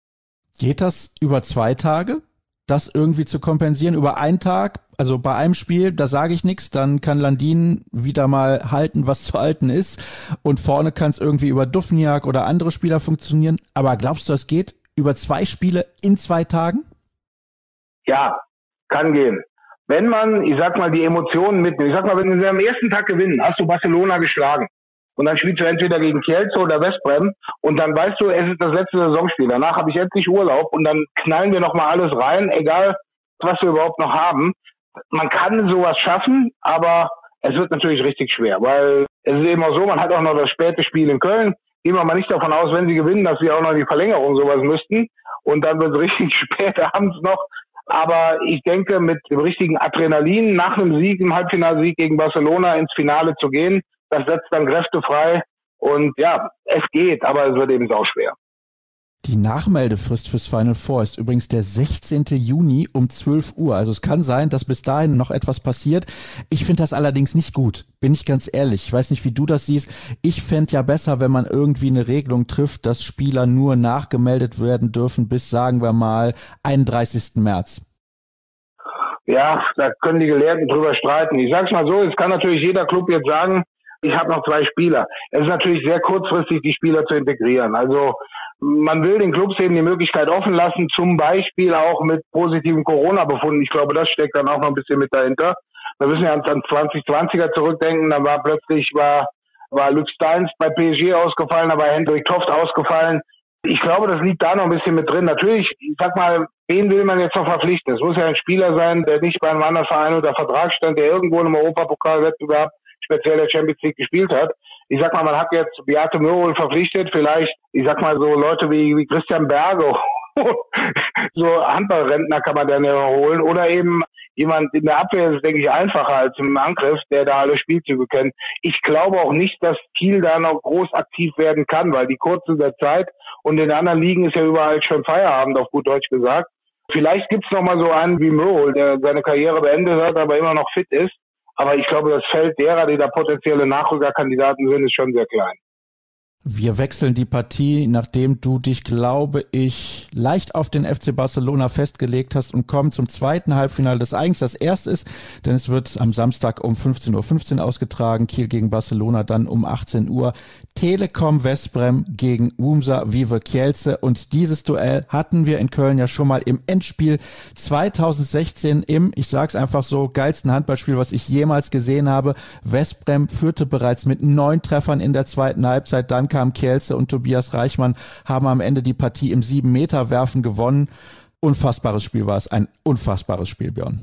Geht das über 2 Tage, das irgendwie zu kompensieren? Über einen Tag, also bei einem Spiel, da sage ich nichts, dann kann Landin wieder mal halten, was zu halten ist. Und vorne kann es irgendwie über Duvnjak oder andere Spieler funktionieren. Aber glaubst du, das geht über 2 Spiele in 2 Tagen? Ja, kann gehen. Wenn man, ich sag mal, die Emotionen mitnimmt. Ich sag mal, wenn sie am ersten Tag gewinnen, hast du Barcelona geschlagen. Und dann spielst du entweder gegen Kielce oder Westbrem und dann weißt du, es ist das letzte Saisonspiel. Danach habe ich endlich Urlaub und dann knallen wir nochmal alles rein, egal was wir überhaupt noch haben. Man kann sowas schaffen, aber es wird natürlich richtig schwer, weil es ist eben auch so, man hat auch noch das späte Spiel in Köln. Gehen wir mal nicht davon aus, wenn sie gewinnen, dass sie auch noch die Verlängerung sowas müssten und dann wird es richtig spät abends noch. Aber ich denke, mit dem richtigen Adrenalin nach einem Sieg, im Halbfinalsieg gegen Barcelona ins Finale zu gehen, das setzt dann Kräfte frei und ja, es geht, aber es wird eben sau schwer. Die Nachmeldefrist fürs Final Four ist übrigens der 16. Juni um 12 Uhr. Also es kann sein, dass bis dahin noch etwas passiert. Ich finde das allerdings nicht gut, bin ich ganz ehrlich. Ich weiß nicht, wie du das siehst. Ich fände ja besser, wenn man irgendwie eine Regelung trifft, dass Spieler nur nachgemeldet werden dürfen bis, sagen wir mal, 31. März. Ja, da können die Gelehrten drüber streiten. Ich sag's mal so, es kann natürlich jeder Club jetzt sagen, ich habe noch 2 Spieler. Es ist natürlich sehr kurzfristig, die Spieler zu integrieren. Also man will den Clubs eben die Möglichkeit offen lassen, zum Beispiel auch mit positiven Corona-Befunden. Ich glaube, das steckt dann auch noch ein bisschen mit dahinter. Wir müssen ja an 2020er zurückdenken, da war Luc Steins bei PSG ausgefallen, da war Hendrik Toft ausgefallen. Ich glaube, das liegt da noch ein bisschen mit drin. Natürlich, ich sag mal, wen will man jetzt noch verpflichten? Es muss ja ein Spieler sein, der nicht bei einem anderen Verein unter Vertrag stand, der irgendwo im Europapokalwettbewerb speziell der Champions League gespielt hat. Ich sag mal, man hat jetzt Beate Mühol verpflichtet, vielleicht, ich sag mal, so Leute wie Christian Berge, so Handballrentner kann man dann ja holen, oder eben jemand in der Abwehr ist, denke ich, einfacher als im Angriff, der da alle Spielzüge kennt. Ich glaube auch nicht, dass Kiel da noch groß aktiv werden kann, weil die Kurze der Zeit und in den anderen Ligen ist ja überall schon Feierabend, auf gut Deutsch gesagt. Vielleicht gibt's noch mal so einen wie Mühol, der seine Karriere beendet hat, aber immer noch fit ist. Aber ich glaube, das Feld derer, die da potenzielle Nachrückerkandidaten sind, ist schon sehr klein. Wir wechseln die Partie, nachdem du dich, glaube ich, leicht auf den FC Barcelona festgelegt hast und kommen zum zweiten Halbfinale, das eigentlich das erste ist, denn es wird am Samstag um 15:15 Uhr ausgetragen, Kiel gegen Barcelona, dann um 18 Uhr Telekom Westbrem gegen Łomża Vive Kielce, und dieses Duell hatten wir in Köln ja schon mal im Endspiel 2016 im, ich sag's einfach so, geilsten Handballspiel, was ich jemals gesehen habe. Westbrem führte bereits mit 9 Treffern in der zweiten Halbzeit, dann kam Kielce und Tobias Reichmann haben am Ende die Partie im 7-Meter-Werfen gewonnen. Unfassbares Spiel war es, ein unfassbares Spiel, Björn.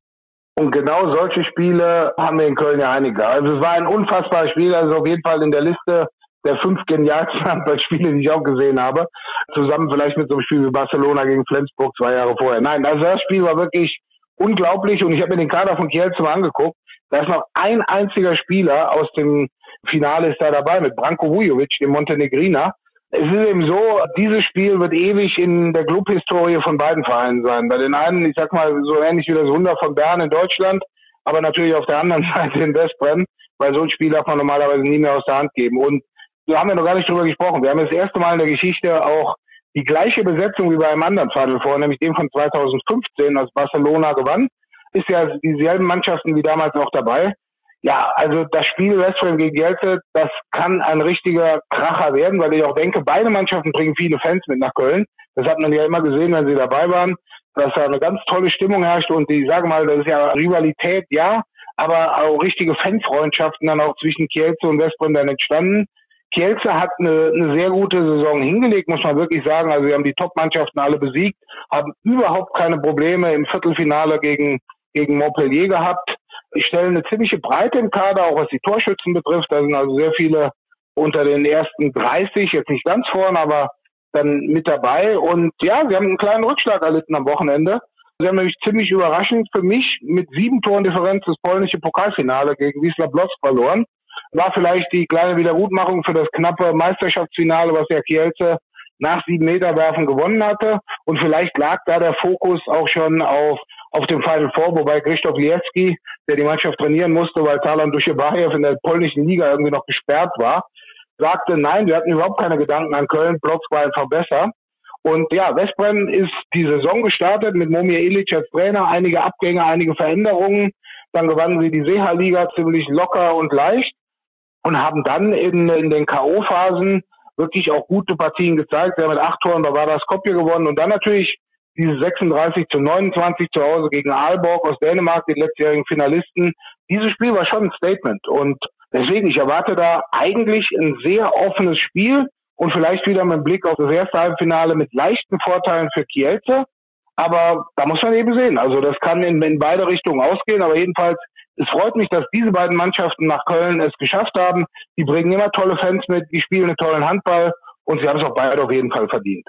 Und genau solche Spiele haben wir in Köln ja einige. Also es war ein unfassbares Spiel, also auf jeden Fall in der Liste der 5 genialsten Handballspiele, die ich auch gesehen habe. Zusammen vielleicht mit so einem Spiel wie Barcelona gegen Flensburg 2 Jahre vorher. Nein, also das Spiel war wirklich unglaublich und ich habe mir den Kader von Kielce mal angeguckt. Da ist noch ein einziger Spieler aus dem Finale ist da dabei mit Branko Vujovic, dem Montenegriner. Es ist eben so, dieses Spiel wird ewig in der Clubhistorie von beiden Vereinen sein. Bei den einen, ich sag mal, so ähnlich wie das Wunder von Bern in Deutschland, aber natürlich auf der anderen Seite in Westbrem, weil so ein Spiel darf man normalerweise nie mehr aus der Hand geben. Und da haben wir noch gar nicht drüber gesprochen. Wir haben das erste Mal in der Geschichte auch die gleiche Besetzung wie bei einem anderen Final Four, nämlich dem von 2015, als Barcelona gewann. Ist ja dieselben Mannschaften wie damals auch dabei. Ja, also das Spiel Westbrem gegen Kielce, das kann ein richtiger Kracher werden, weil ich auch denke, beide Mannschaften bringen viele Fans mit nach Köln. Das hat man ja immer gesehen, wenn sie dabei waren, dass da eine ganz tolle Stimmung herrscht und ich sage mal, das ist ja Rivalität, ja, aber auch richtige Fanfreundschaften dann auch zwischen Kielce und Westbrem dann entstanden. Kielce hat eine sehr gute Saison hingelegt, muss man wirklich sagen. Also sie haben die Top-Mannschaften alle besiegt, haben überhaupt keine Probleme im Viertelfinale gegen Montpellier gehabt. Ich stelle eine ziemliche Breite im Kader, auch was die Torschützen betrifft. Da sind also sehr viele unter den ersten 30, jetzt nicht ganz vorne, aber dann mit dabei. Und ja, sie haben einen kleinen Rückschlag erlitten am Wochenende. Sie haben nämlich ziemlich überraschend für mich mit 7 Toren Differenz das polnische Pokalfinale gegen Wisła Płock verloren. War vielleicht die kleine Wiedergutmachung für das knappe Meisterschaftsfinale, was ja Kielce nach 7-Meter-Werfen gewonnen hatte. Und vielleicht lag da der Fokus auch schon auf dem Final Four, wobei Krzysztof Liecki, der die Mannschaft trainieren musste, weil Talan Duschebajew in der polnischen Liga irgendwie noch gesperrt war, sagte, nein, wir hatten überhaupt keine Gedanken an Köln, Płock war einfach besser. Und ja, Westbrem ist die Saison gestartet mit Momir Ilic als Trainer, einige Abgänge, einige Veränderungen. Dann gewannen sie die Seeha-Liga ziemlich locker und leicht und haben dann in den K.O.-Phasen wirklich auch gute Partien gezeigt. Sie haben mit 8 Toren Bavarian Skopje gewonnen und dann natürlich diese 36-29 zu Hause gegen Aalborg aus Dänemark, den letztjährigen Finalisten. Dieses Spiel war schon ein Statement und deswegen, ich erwarte da eigentlich ein sehr offenes Spiel und vielleicht wieder mit Blick auf das erste Halbfinale mit leichten Vorteilen für Kielce. Aber da muss man eben sehen. Also das kann in beide Richtungen ausgehen, aber jedenfalls, es freut mich, dass diese beiden Mannschaften nach Köln es geschafft haben. Die bringen immer tolle Fans mit, die spielen einen tollen Handball und sie haben es auch beide auf jeden Fall verdient.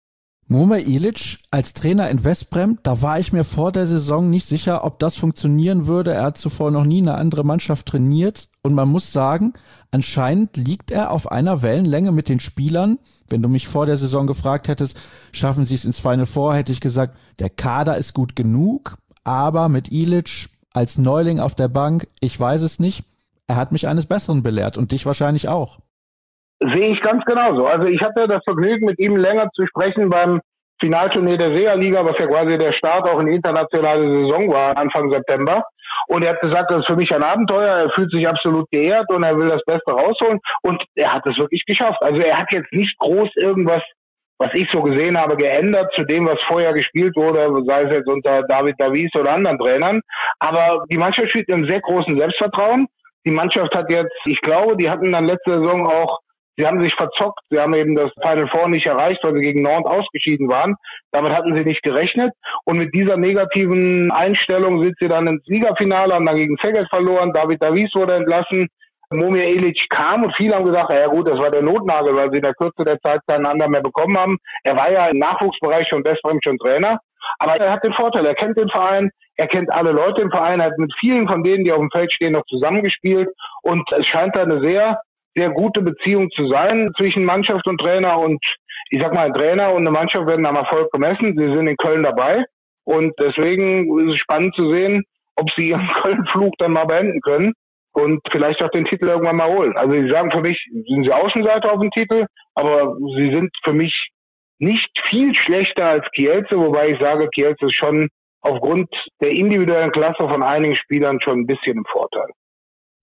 Momir Ilic als Trainer in Westbrem, da war ich mir vor der Saison nicht sicher, ob das funktionieren würde. Er hat zuvor noch nie eine andere Mannschaft trainiert und man muss sagen, anscheinend liegt er auf einer Wellenlänge mit den Spielern. Wenn du mich vor der Saison gefragt hättest, schaffen sie es ins Final Four, hätte ich gesagt, der Kader ist gut genug, aber mit Ilic als Neuling auf der Bank, ich weiß es nicht. Er hat mich eines Besseren belehrt und dich wahrscheinlich auch. Sehe ich ganz genauso. Also ich hatte das Vergnügen, mit ihm länger zu sprechen beim Finalturnier der Seeha-Liga, was ja quasi der Start auch in die internationale Saison war, Anfang September. Und er hat gesagt, das ist für mich ein Abenteuer, er fühlt sich absolut geehrt und er will das Beste rausholen. Und er hat es wirklich geschafft. Also er hat jetzt nicht groß irgendwas, was ich so gesehen habe, geändert zu dem, was vorher gespielt wurde, sei es jetzt unter David Davies oder anderen Trainern. Aber die Mannschaft spielt mit einem sehr großen Selbstvertrauen. Die Mannschaft hat jetzt, ich glaube, die hatten dann letzte Saison auch, sie haben sich verzockt, sie haben eben das Final Four nicht erreicht, weil sie gegen Nantes ausgeschieden waren. Damit hatten sie nicht gerechnet. Und mit dieser negativen Einstellung sind sie dann ins Ligafinale, haben dann gegen Szeged verloren, David Davies wurde entlassen, Momir Ilic kam und viele haben gesagt, ja gut, das war der Notnagel, weil sie in der Kürze der Zeit keinen anderen mehr bekommen haben. Er war ja im Nachwuchsbereich von Westbrem schon Trainer, aber er hat den Vorteil, er kennt den Verein, er kennt alle Leute im Verein, er hat mit vielen von denen, die auf dem Feld stehen, noch zusammengespielt und es scheint da eine sehr, sehr gute Beziehung zu sein zwischen Mannschaft und Trainer und ich sag mal, ein Trainer und eine Mannschaft werden am Erfolg gemessen. Sie sind in Köln dabei und deswegen ist es spannend zu sehen, ob sie ihren Köln-Flug dann mal beenden können und vielleicht auch den Titel irgendwann mal holen. Also sie sagen für mich, sind sie Außenseiter auf dem Titel, aber sie sind für mich nicht viel schlechter als Kielce, wobei ich sage, Kielce ist schon aufgrund der individuellen Klasse von einigen Spielern schon ein bisschen im Vorteil.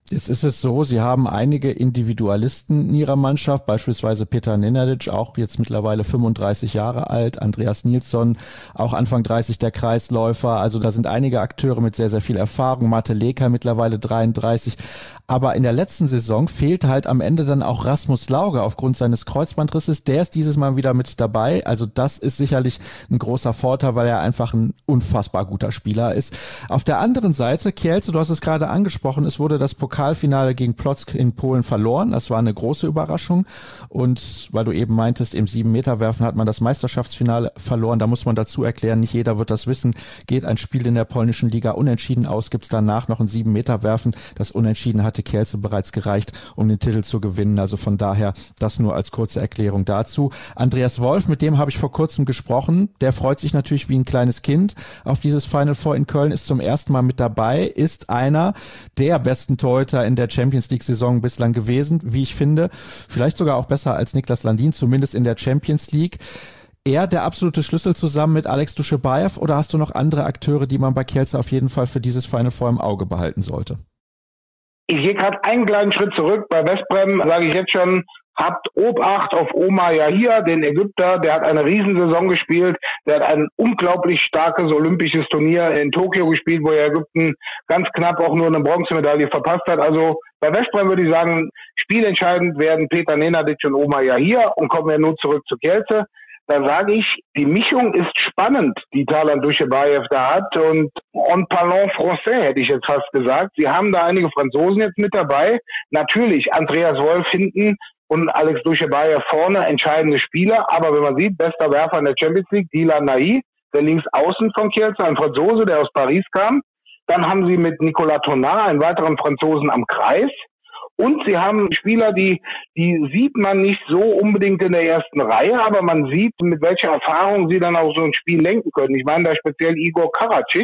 Jetzt ist es so, Sie haben einige Individualisten in Ihrer Mannschaft, beispielsweise Petar Nenadic, auch jetzt mittlerweile 35 Jahre alt, Andreas Nilsson, auch Anfang 30 der Kreisläufer. Also da sind einige Akteure mit sehr, sehr viel Erfahrung. Mate Leka mittlerweile 33. Aber in der letzten Saison fehlte halt am Ende dann auch Rasmus Lauge aufgrund seines Kreuzbandrisses. Der ist dieses Mal wieder mit dabei. Also das ist sicherlich ein großer Vorteil, weil er einfach ein unfassbar guter Spieler ist. Auf der anderen Seite, Kielce, du hast es gerade angesprochen, es wurde das Pokalfinale gegen Płock in Polen verloren. Das war eine große Überraschung. Und weil du eben meintest, im 7-Meter-Werfen hat man das Meisterschaftsfinale verloren. Da muss man dazu erklären, nicht jeder wird das wissen. Geht ein Spiel in der polnischen Liga unentschieden aus, gibt es danach noch ein 7-Meter-Werfen. Das Unentschieden hatte Kielce bereits gereicht, um den Titel zu gewinnen. Also von daher das nur als kurze Erklärung dazu. Andreas Wolf, mit dem habe ich vor kurzem gesprochen. Der freut sich natürlich wie ein kleines Kind auf dieses Final Four in Köln, ist zum ersten Mal mit dabei, ist einer der besten Torhüter in der Champions League Saison bislang gewesen, wie ich finde. Vielleicht sogar auch besser als Niklas Landin, zumindest in der Champions League. Er der absolute Schlüssel zusammen mit Alex Dušebaev, oder hast du noch andere Akteure, die man bei Kielce auf jeden Fall für dieses Final Four im Auge behalten sollte? Ich gehe gerade einen kleinen Schritt zurück. Bei Westbrem sage ich jetzt schon, habt Obacht auf Omar Yahia, den Ägypter. Der hat eine Riesensaison gespielt. Der hat ein unglaublich starkes olympisches Turnier in Tokio gespielt, wo Ägypten ganz knapp auch nur eine Bronzemedaille verpasst hat. Also bei Westbrem würde ich sagen, spielentscheidend werden Petar Nenadic und Omar Yahia. Und kommen wir nun zurück zu Kielce. Da sage ich, die Mischung ist spannend, die Talan Dušebaev da hat. Und en parlant français hätte ich jetzt fast gesagt. Sie haben da einige Franzosen jetzt mit dabei. Natürlich Andreas Wolf hinten und Alex Dušebaev vorne, entscheidende Spieler. Aber wenn man sieht, bester Werfer in der Champions League, Dylan Nahi, der Linksaußen von Kielce, ein Franzose, der aus Paris kam. Dann haben sie mit Nicolas Tonard einen weiteren Franzosen am Kreis. Und sie haben Spieler, die sieht man nicht so unbedingt in der ersten Reihe, aber man sieht, mit welcher Erfahrung sie dann auch so ein Spiel lenken können. Ich meine da speziell Igor Karacic,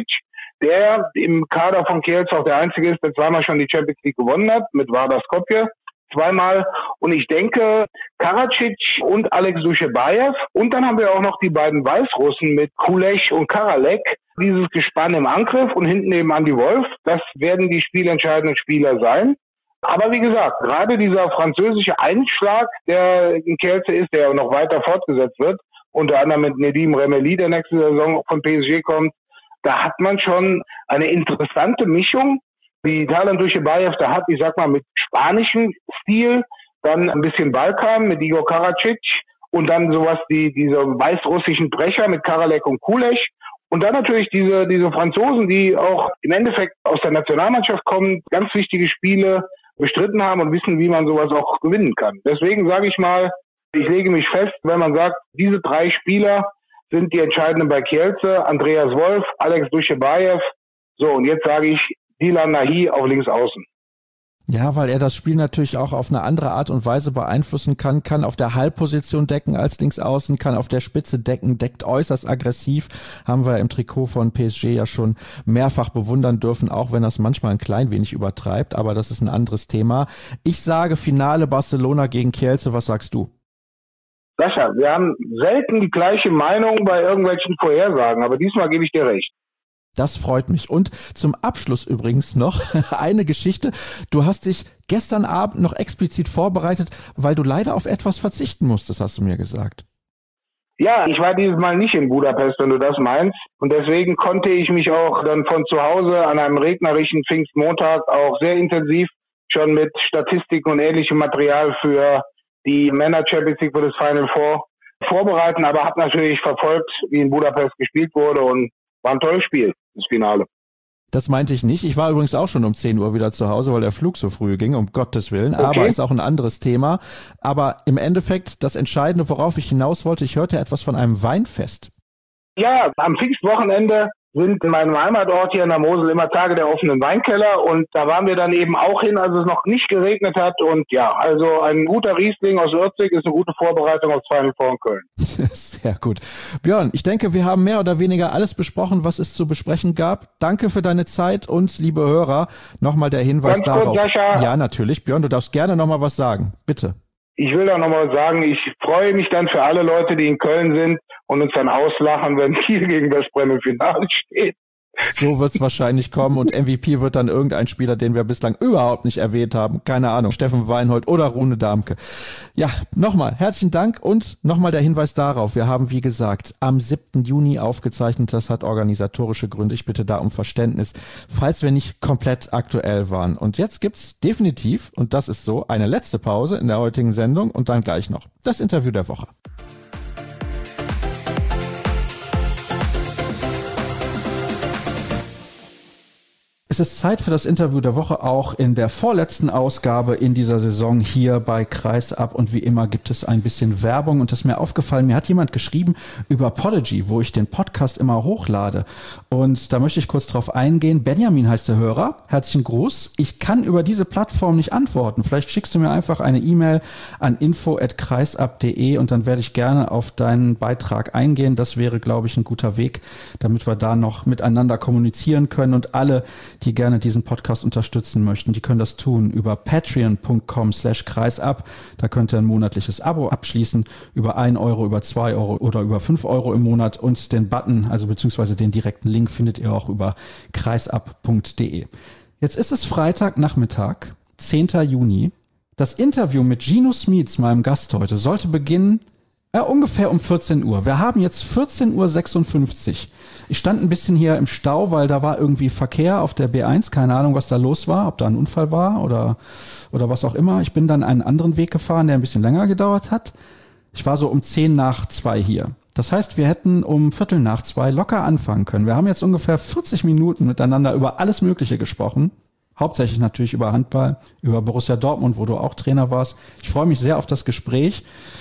der im Kader von Kielce auch der Einzige ist, der zweimal schon die Champions League gewonnen hat, mit Vardar Skopje zweimal. Und ich denke, Karacic und Alex Dušebaev, und dann haben wir auch noch die beiden Weißrussen mit Kuleš und Karalek, dieses Gespann im Angriff und hinten eben Andy Wolf, das werden die spielentscheidenden Spieler sein. Aber wie gesagt, gerade dieser französische Einschlag, der in Kielce ist, der noch weiter fortgesetzt wird, unter anderem mit Nedim Remeli, der nächste Saison von PSG kommt, da hat man schon eine interessante Mischung, die Talan Dušebaev da hat, ich sag mal, mit spanischem Stil, dann ein bisschen Balkan mit Igor Karacic und dann sowas diese weißrussischen Brecher mit Karalek und Kuleš. Und dann natürlich diese Franzosen, die auch im Endeffekt aus der Nationalmannschaft kommen, ganz wichtige Spiele bestritten haben und wissen, wie man sowas auch gewinnen kann. Deswegen sage ich mal, ich lege mich fest, wenn man sagt, diese drei Spieler sind die entscheidenden bei Kielce, Andreas Wolf, Alex Dušebaev, so, und jetzt sage ich Dylan Nahi auf links außen. Ja, weil er das Spiel natürlich auch auf eine andere Art und Weise beeinflussen kann auf der Halbposition decken als Linksaußen, kann auf der Spitze decken, deckt äußerst aggressiv, haben wir im Trikot von PSG ja schon mehrfach bewundern dürfen, auch wenn das manchmal ein klein wenig übertreibt, aber das ist ein anderes Thema. Ich sage Finale Barcelona gegen Kielce, was sagst du? Sascha, wir haben selten die gleiche Meinung bei irgendwelchen Vorhersagen, aber diesmal gebe ich dir recht. Das freut mich. Und zum Abschluss übrigens noch eine Geschichte. Du hast dich gestern Abend noch explizit vorbereitet, weil du leider auf etwas verzichten musstest, hast du mir gesagt. Ja, ich war dieses Mal nicht in Budapest, wenn du das meinst. Und deswegen konnte ich mich auch dann von zu Hause an einem regnerischen Pfingstmontag auch sehr intensiv schon mit Statistiken und ähnlichem Material für die Männer Champions League für das Final Four vorbereiten, aber habe natürlich verfolgt, wie in Budapest gespielt wurde, und war ein tolles Spiel, das Finale. Das meinte ich nicht. Ich war übrigens auch schon um 10 Uhr wieder zu Hause, weil der Flug so früh ging, um Gottes Willen. Okay. Aber ist auch ein anderes Thema. Aber im Endeffekt das Entscheidende, worauf ich hinaus wollte, ich hörte etwas von einem Weinfest. Ja, am Pfingstwochenende sind in meinem Heimatort hier in der Mosel immer Tage der offenen Weinkeller, und da waren wir dann eben auch hin, als es noch nicht geregnet hat, und ja, also ein guter Riesling aus Ürzig ist eine gute Vorbereitung aufs Final Four in Köln. Sehr gut. Björn, ich denke, wir haben mehr oder weniger alles besprochen, was es zu besprechen gab. Danke für deine Zeit, und liebe Hörer, nochmal der Hinweis darauf. Kurz, Sascha. Ja, natürlich. Björn, du darfst gerne nochmal was sagen. Bitte. Ich will da nochmal sagen, ich freue mich dann für alle Leute, die in Köln sind und uns dann auslachen, wenn Kiel gegen Westbrem im Finale steht. So wird es wahrscheinlich kommen und MVP wird dann irgendein Spieler, den wir bislang überhaupt nicht erwähnt haben. Keine Ahnung, Steffen Weinhold oder Rune Darmke. Ja, nochmal herzlichen Dank und nochmal der Hinweis darauf. Wir haben, wie gesagt, am 7. Juni aufgezeichnet. Das hat organisatorische Gründe. Ich bitte da um Verständnis, falls wir nicht komplett aktuell waren. Und jetzt gibt's definitiv, und das ist so, eine letzte Pause in der heutigen Sendung und dann gleich noch das Interview der Woche. Es ist Zeit für das Interview der Woche, auch in der vorletzten Ausgabe in dieser Saison hier bei Kreisab. Und wie immer gibt es ein bisschen Werbung. Und das ist mir aufgefallen, mir hat jemand geschrieben über Podigy, wo ich den Podcast immer hochlade. Und da möchte ich kurz drauf eingehen. Benjamin heißt der Hörer. Herzlichen Gruß. Ich kann über diese Plattform nicht antworten. Vielleicht schickst du mir einfach eine E-Mail an info@kreisab.de und dann werde ich gerne auf deinen Beitrag eingehen. Das wäre, glaube ich, ein guter Weg, damit wir da noch miteinander kommunizieren können. Und alle, die gerne diesen Podcast unterstützen möchten, die können das tun über patreon.com/kreisab. Da könnt ihr ein monatliches Abo abschließen über 1 Euro, über 2 Euro oder über 5 Euro im Monat und den Button, also beziehungsweise den direkten Link findet ihr auch über kreisab.de. Jetzt ist es Freitagnachmittag, 10. Juni. Das Interview mit Gino Smits, meinem Gast heute, sollte beginnen ungefähr um 14 Uhr. Wir haben jetzt 14:56 Uhr. Ich stand ein bisschen hier im Stau, weil da war irgendwie Verkehr auf der B1. Keine Ahnung, was da los war, ob da ein Unfall war oder was auch immer. Ich bin dann einen anderen Weg gefahren, der ein bisschen länger gedauert hat. Ich war so um 1:50 hier. Das heißt, wir hätten um 1:45 locker anfangen können. Wir haben jetzt ungefähr 40 Minuten miteinander über alles Mögliche gesprochen. Hauptsächlich natürlich über Handball, über Borussia Dortmund, wo du auch Trainer warst. Ich freue mich sehr auf das Gespräch,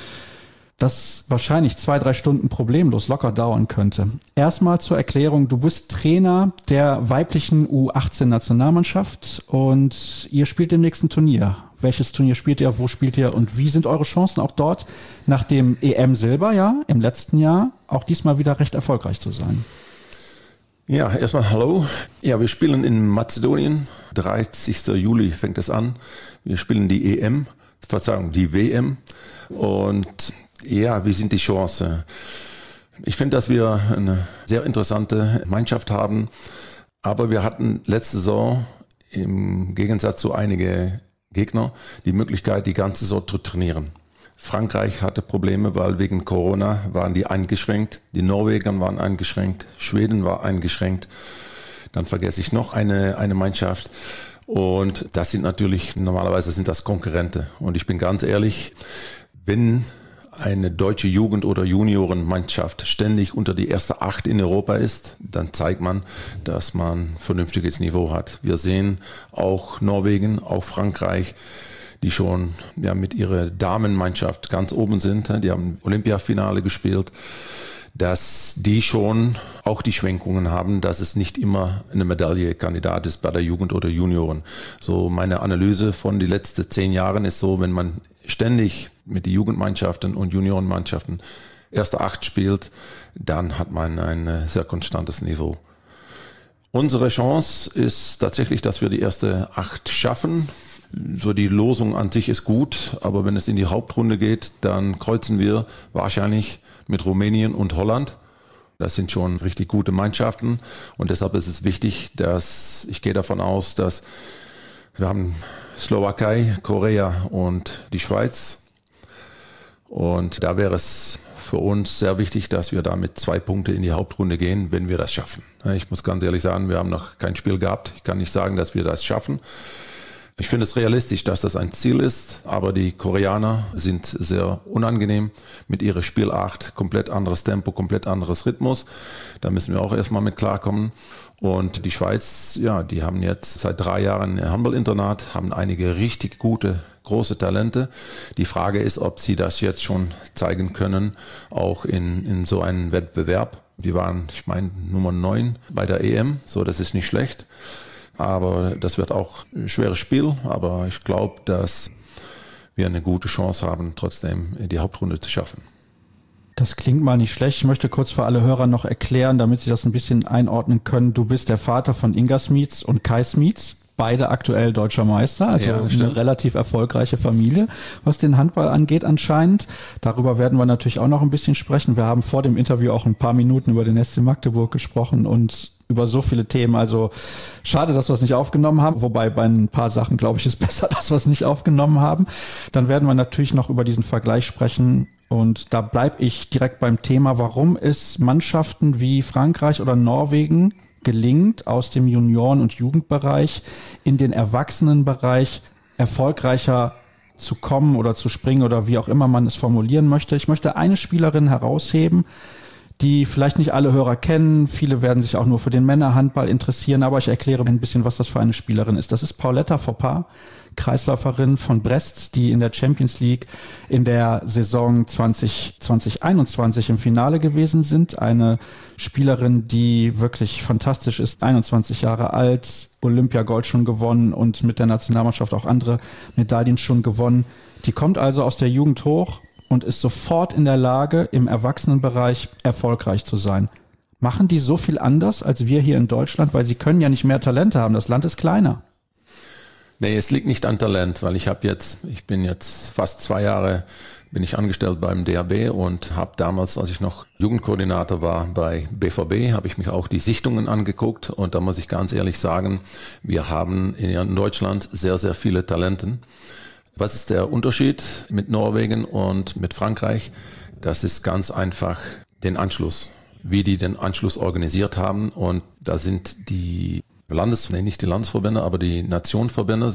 das wahrscheinlich 2-3 Stunden problemlos locker dauern könnte. Erstmal zur Erklärung, du bist Trainer der weiblichen U18-Nationalmannschaft und ihr spielt im nächsten Turnier. Welches Turnier spielt ihr, wo spielt ihr und wie sind eure Chancen auch dort nach dem EM-Silberjahr im letzten Jahr auch diesmal wieder recht erfolgreich zu sein? Ja, erstmal hallo. Ja, wir spielen in Mazedonien. 30. Juli fängt es an. Wir spielen die die WM. Und ja, wie sind die Chancen? Ich finde, dass wir eine sehr interessante Mannschaft haben, aber wir hatten letzte Saison im Gegensatz zu einigen Gegner die Möglichkeit, die ganze Saison zu trainieren. Frankreich hatte Probleme, weil wegen Corona waren die eingeschränkt, die Norweger waren eingeschränkt, Schweden war eingeschränkt, dann vergesse ich noch eine Mannschaft. Und das sind natürlich, normalerweise sind das Konkurrenten. Und ich bin ganz ehrlich, wenn eine deutsche Jugend- oder Juniorenmannschaft ständig unter die erste 8 in Europa ist, dann zeigt man, dass man vernünftiges Niveau hat. Wir sehen auch Norwegen, auch Frankreich, die schon mit ihrer Damenmannschaft ganz oben sind. Die haben Olympiafinale gespielt, dass die schon auch die Schwenkungen haben, dass es nicht immer eine Medaillekandidat ist bei der Jugend oder Junioren. So meine Analyse von den letzten 10 Jahren ist so, wenn man ständig mit den Jugendmannschaften und Juniorenmannschaften erste 8 spielt, dann hat man ein sehr konstantes Niveau. Unsere Chance ist tatsächlich, dass wir die erste 8 schaffen. So die Losung an sich ist gut, aber wenn es in die Hauptrunde geht, dann kreuzen wir wahrscheinlich mit Rumänien und Holland. Das sind schon richtig gute Mannschaften und deshalb ist es wichtig, dass ich gehe davon aus, dass wir haben Slowakei, Korea und die Schweiz. Und da wäre es für uns sehr wichtig, dass wir da mit 2 Punkte in die Hauptrunde gehen, wenn wir das schaffen. Ich muss ganz ehrlich sagen, wir haben noch kein Spiel gehabt. Ich kann nicht sagen, dass wir das schaffen. Ich finde es realistisch, dass das ein Ziel ist, aber die Koreaner sind sehr unangenehm mit ihrer Spielart. Komplett anderes Tempo, komplett anderes Rhythmus. Da müssen wir auch erstmal mit klarkommen. Und die Schweiz, ja, die haben jetzt seit 3 Jahren ein Handballinternat, haben einige richtig gute, große Talente. Die Frage ist, ob sie das jetzt schon zeigen können, auch in so einem Wettbewerb. Die waren, ich meine, Nummer 9 bei der EM, so das ist nicht schlecht. Aber das wird auch ein schweres Spiel, aber ich glaube, dass wir eine gute Chance haben, trotzdem die Hauptrunde zu schaffen. Das klingt mal nicht schlecht. Ich möchte kurz für alle Hörer noch erklären, damit sie das ein bisschen einordnen können. Du bist der Vater von Inga Smits und Kai Smits, beide aktuell deutscher Meister, also ja, eine relativ erfolgreiche Familie, was den Handball angeht anscheinend. Darüber werden wir natürlich auch noch ein bisschen sprechen. Wir haben vor dem Interview auch ein paar Minuten über den SC Magdeburg gesprochen und über so viele Themen. Also schade, dass wir es nicht aufgenommen haben. Wobei bei ein paar Sachen, glaube ich, ist besser, dass wir es nicht aufgenommen haben. Dann werden wir natürlich noch über diesen Vergleich sprechen. Und da bleibe ich direkt beim Thema, warum es Mannschaften wie Frankreich oder Norwegen gelingt, aus dem Junioren- und Jugendbereich in den Erwachsenenbereich erfolgreicher zu kommen oder zu springen oder wie auch immer man es formulieren möchte. Ich möchte eine Spielerin herausheben, die vielleicht nicht alle Hörer kennen. Viele werden sich auch nur für den Männerhandball interessieren, aber ich erkläre ein bisschen, was das für eine Spielerin ist. Das ist Pauletta Foppard, Kreisläuferin von Brest, die in der Champions League in der Saison 2021 im Finale gewesen sind. Eine Spielerin, die wirklich fantastisch ist, 21 Jahre alt, Olympiagold schon gewonnen und mit der Nationalmannschaft auch andere Medaillen schon gewonnen. Die kommt also aus der Jugend hoch und ist sofort in der Lage, im Erwachsenenbereich erfolgreich zu sein. Machen die so viel anders als wir hier in Deutschland? Weil sie können ja nicht mehr Talente haben. Das Land ist kleiner. Nee, es liegt nicht an Talent, weil ich bin jetzt fast 2 Jahre bin ich angestellt beim DHB und habe damals, als ich noch Jugendkoordinator war bei BVB, habe ich mich auch die Sichtungen angeguckt und da muss ich ganz ehrlich sagen, wir haben in Deutschland sehr, sehr viele Talenten. Was ist der Unterschied mit Norwegen und mit Frankreich? Das ist ganz einfach den Anschluss, wie die den Anschluss organisiert haben und da sind nicht die Landesverbände, aber die Nationenverbände,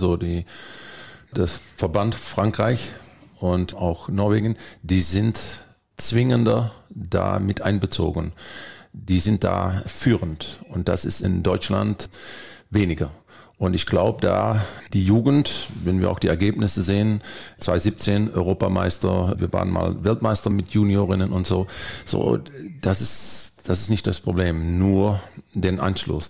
das Verband Frankreich und auch Norwegen, die sind zwingender da mit einbezogen. Die sind da führend und das ist in Deutschland weniger. Und ich glaube, da die Jugend, wenn wir auch die Ergebnisse sehen, 2017 Europameister, wir waren mal Weltmeister mit Juniorinnen und so, das ist nicht das Problem, nur den Anschluss.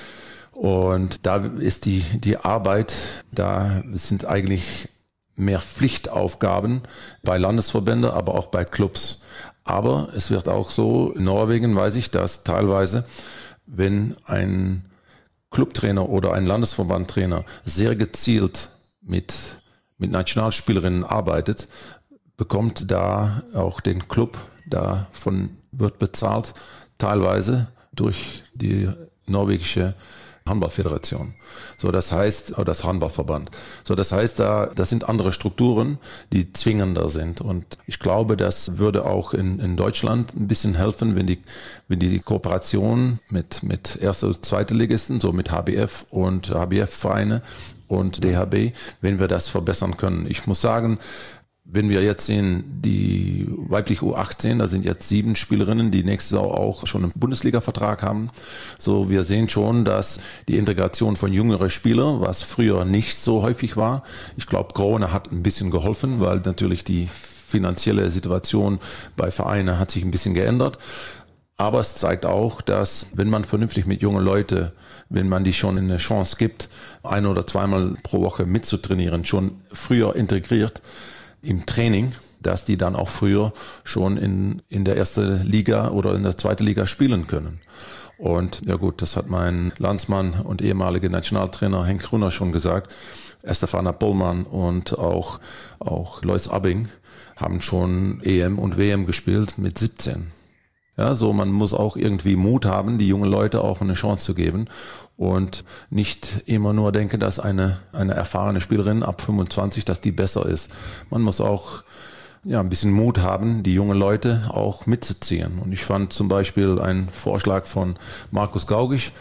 Und da ist die Arbeit, da sind eigentlich mehr Pflichtaufgaben bei Landesverbänden, aber auch bei Clubs. Aber es wird auch so, in Norwegen weiß ich, dass teilweise, wenn ein Clubtrainer oder ein Landesverbandtrainer sehr gezielt mit Nationalspielerinnen arbeitet, bekommt da auch den Club, davon wird bezahlt, teilweise durch die norwegische Handballföderation. Das heißt, das Handballverband. Das heißt, das sind andere Strukturen, die zwingender sind. Und ich glaube, das würde auch in Deutschland ein bisschen helfen, wenn die Kooperation mit erster und zweiter Ligisten, so mit HBF und HBF-Vereine und DHB, wenn wir das verbessern können. Ich muss sagen, wenn wir jetzt sehen, die weibliche U18, da sind jetzt 7 Spielerinnen, die nächste Saison auch schon einen Bundesliga-Vertrag haben. Wir sehen schon, dass die Integration von jüngeren Spielern, was früher nicht so häufig war, ich glaube, Corona hat ein bisschen geholfen, weil natürlich die finanzielle Situation bei Vereinen hat sich ein bisschen geändert. Aber es zeigt auch, dass wenn man vernünftig mit jungen Leuten, wenn man die schon eine Chance gibt, 1 oder 2-mal pro Woche mitzutrainieren, schon früher integriert, im Training, dass die dann auch früher schon in der ersten Liga oder in der zweiten Liga spielen können. Und ja gut, das hat mein Landsmann und ehemaliger Nationaltrainer Henk Grüner schon gesagt. Estefana Pollmann und auch Lois Abbing haben schon EM und WM gespielt mit 17. Ja, man muss auch irgendwie Mut haben, die jungen Leute auch eine Chance zu geben und nicht immer nur denken, dass eine erfahrene Spielerin ab 25, dass die besser ist. Man muss auch ein bisschen Mut haben, die jungen Leute auch mitzuziehen. Und ich fand zum Beispiel einen Vorschlag von Markus Gaugisch.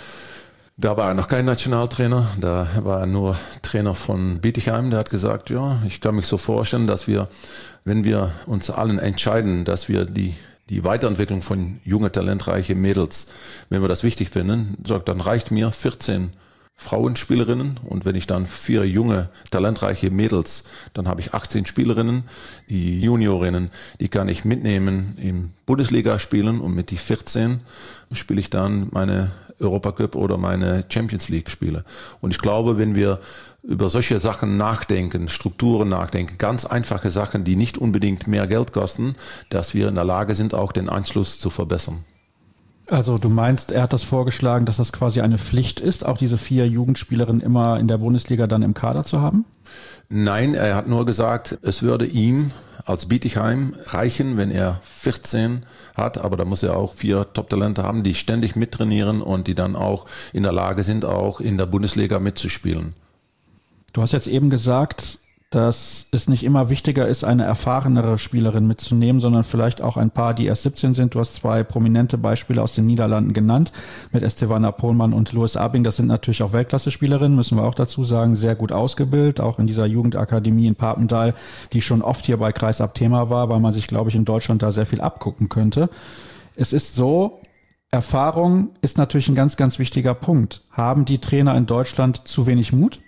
Da war er noch kein Nationaltrainer, da war er nur Trainer von Bietigheim. Der hat gesagt, ja, ich kann mich so vorstellen, dass wenn wir uns allen entscheiden, dass wir die Weiterentwicklung von junge, talentreiche Mädels, wenn wir das wichtig finden, dann reicht mir 14 Frauenspielerinnen und wenn ich dann 4 junge, talentreiche Mädels, dann habe ich 18 Spielerinnen. Die Juniorinnen, die kann ich mitnehmen im Bundesliga spielen und mit die 14 spiele ich dann meine Europacup oder meine Champions League Spiele. Und ich glaube, wenn wir über solche Sachen nachdenken, Strukturen nachdenken, ganz einfache Sachen, die nicht unbedingt mehr Geld kosten, dass wir in der Lage sind, auch den Anschluss zu verbessern. Also du meinst, er hat das vorgeschlagen, dass das quasi eine Pflicht ist, auch diese 4 Jugendspielerinnen immer in der Bundesliga dann im Kader zu haben? Nein, er hat nur gesagt, es würde ihm als Bietigheim reichen, wenn er 14 hat, aber da muss er auch 4 Top-Talente haben, die ständig mittrainieren und die dann auch in der Lage sind, auch in der Bundesliga mitzuspielen. Du hast jetzt eben gesagt, dass es nicht immer wichtiger ist, eine erfahrenere Spielerin mitzunehmen, sondern vielleicht auch ein paar, die erst 17 sind. Du hast 2 prominente Beispiele aus den Niederlanden genannt, mit Estevana Pohlmann und Louis Abing. Das sind natürlich auch Weltklasse-Spielerinnen, müssen wir auch dazu sagen, sehr gut ausgebildet, auch in dieser Jugendakademie in Papendal, die schon oft hier bei Kreisab Thema war, weil man sich, glaube ich, in Deutschland da sehr viel abgucken könnte. Es ist so, Erfahrung ist natürlich ein ganz, ganz wichtiger Punkt. Haben die Trainer in Deutschland zu wenig Mut?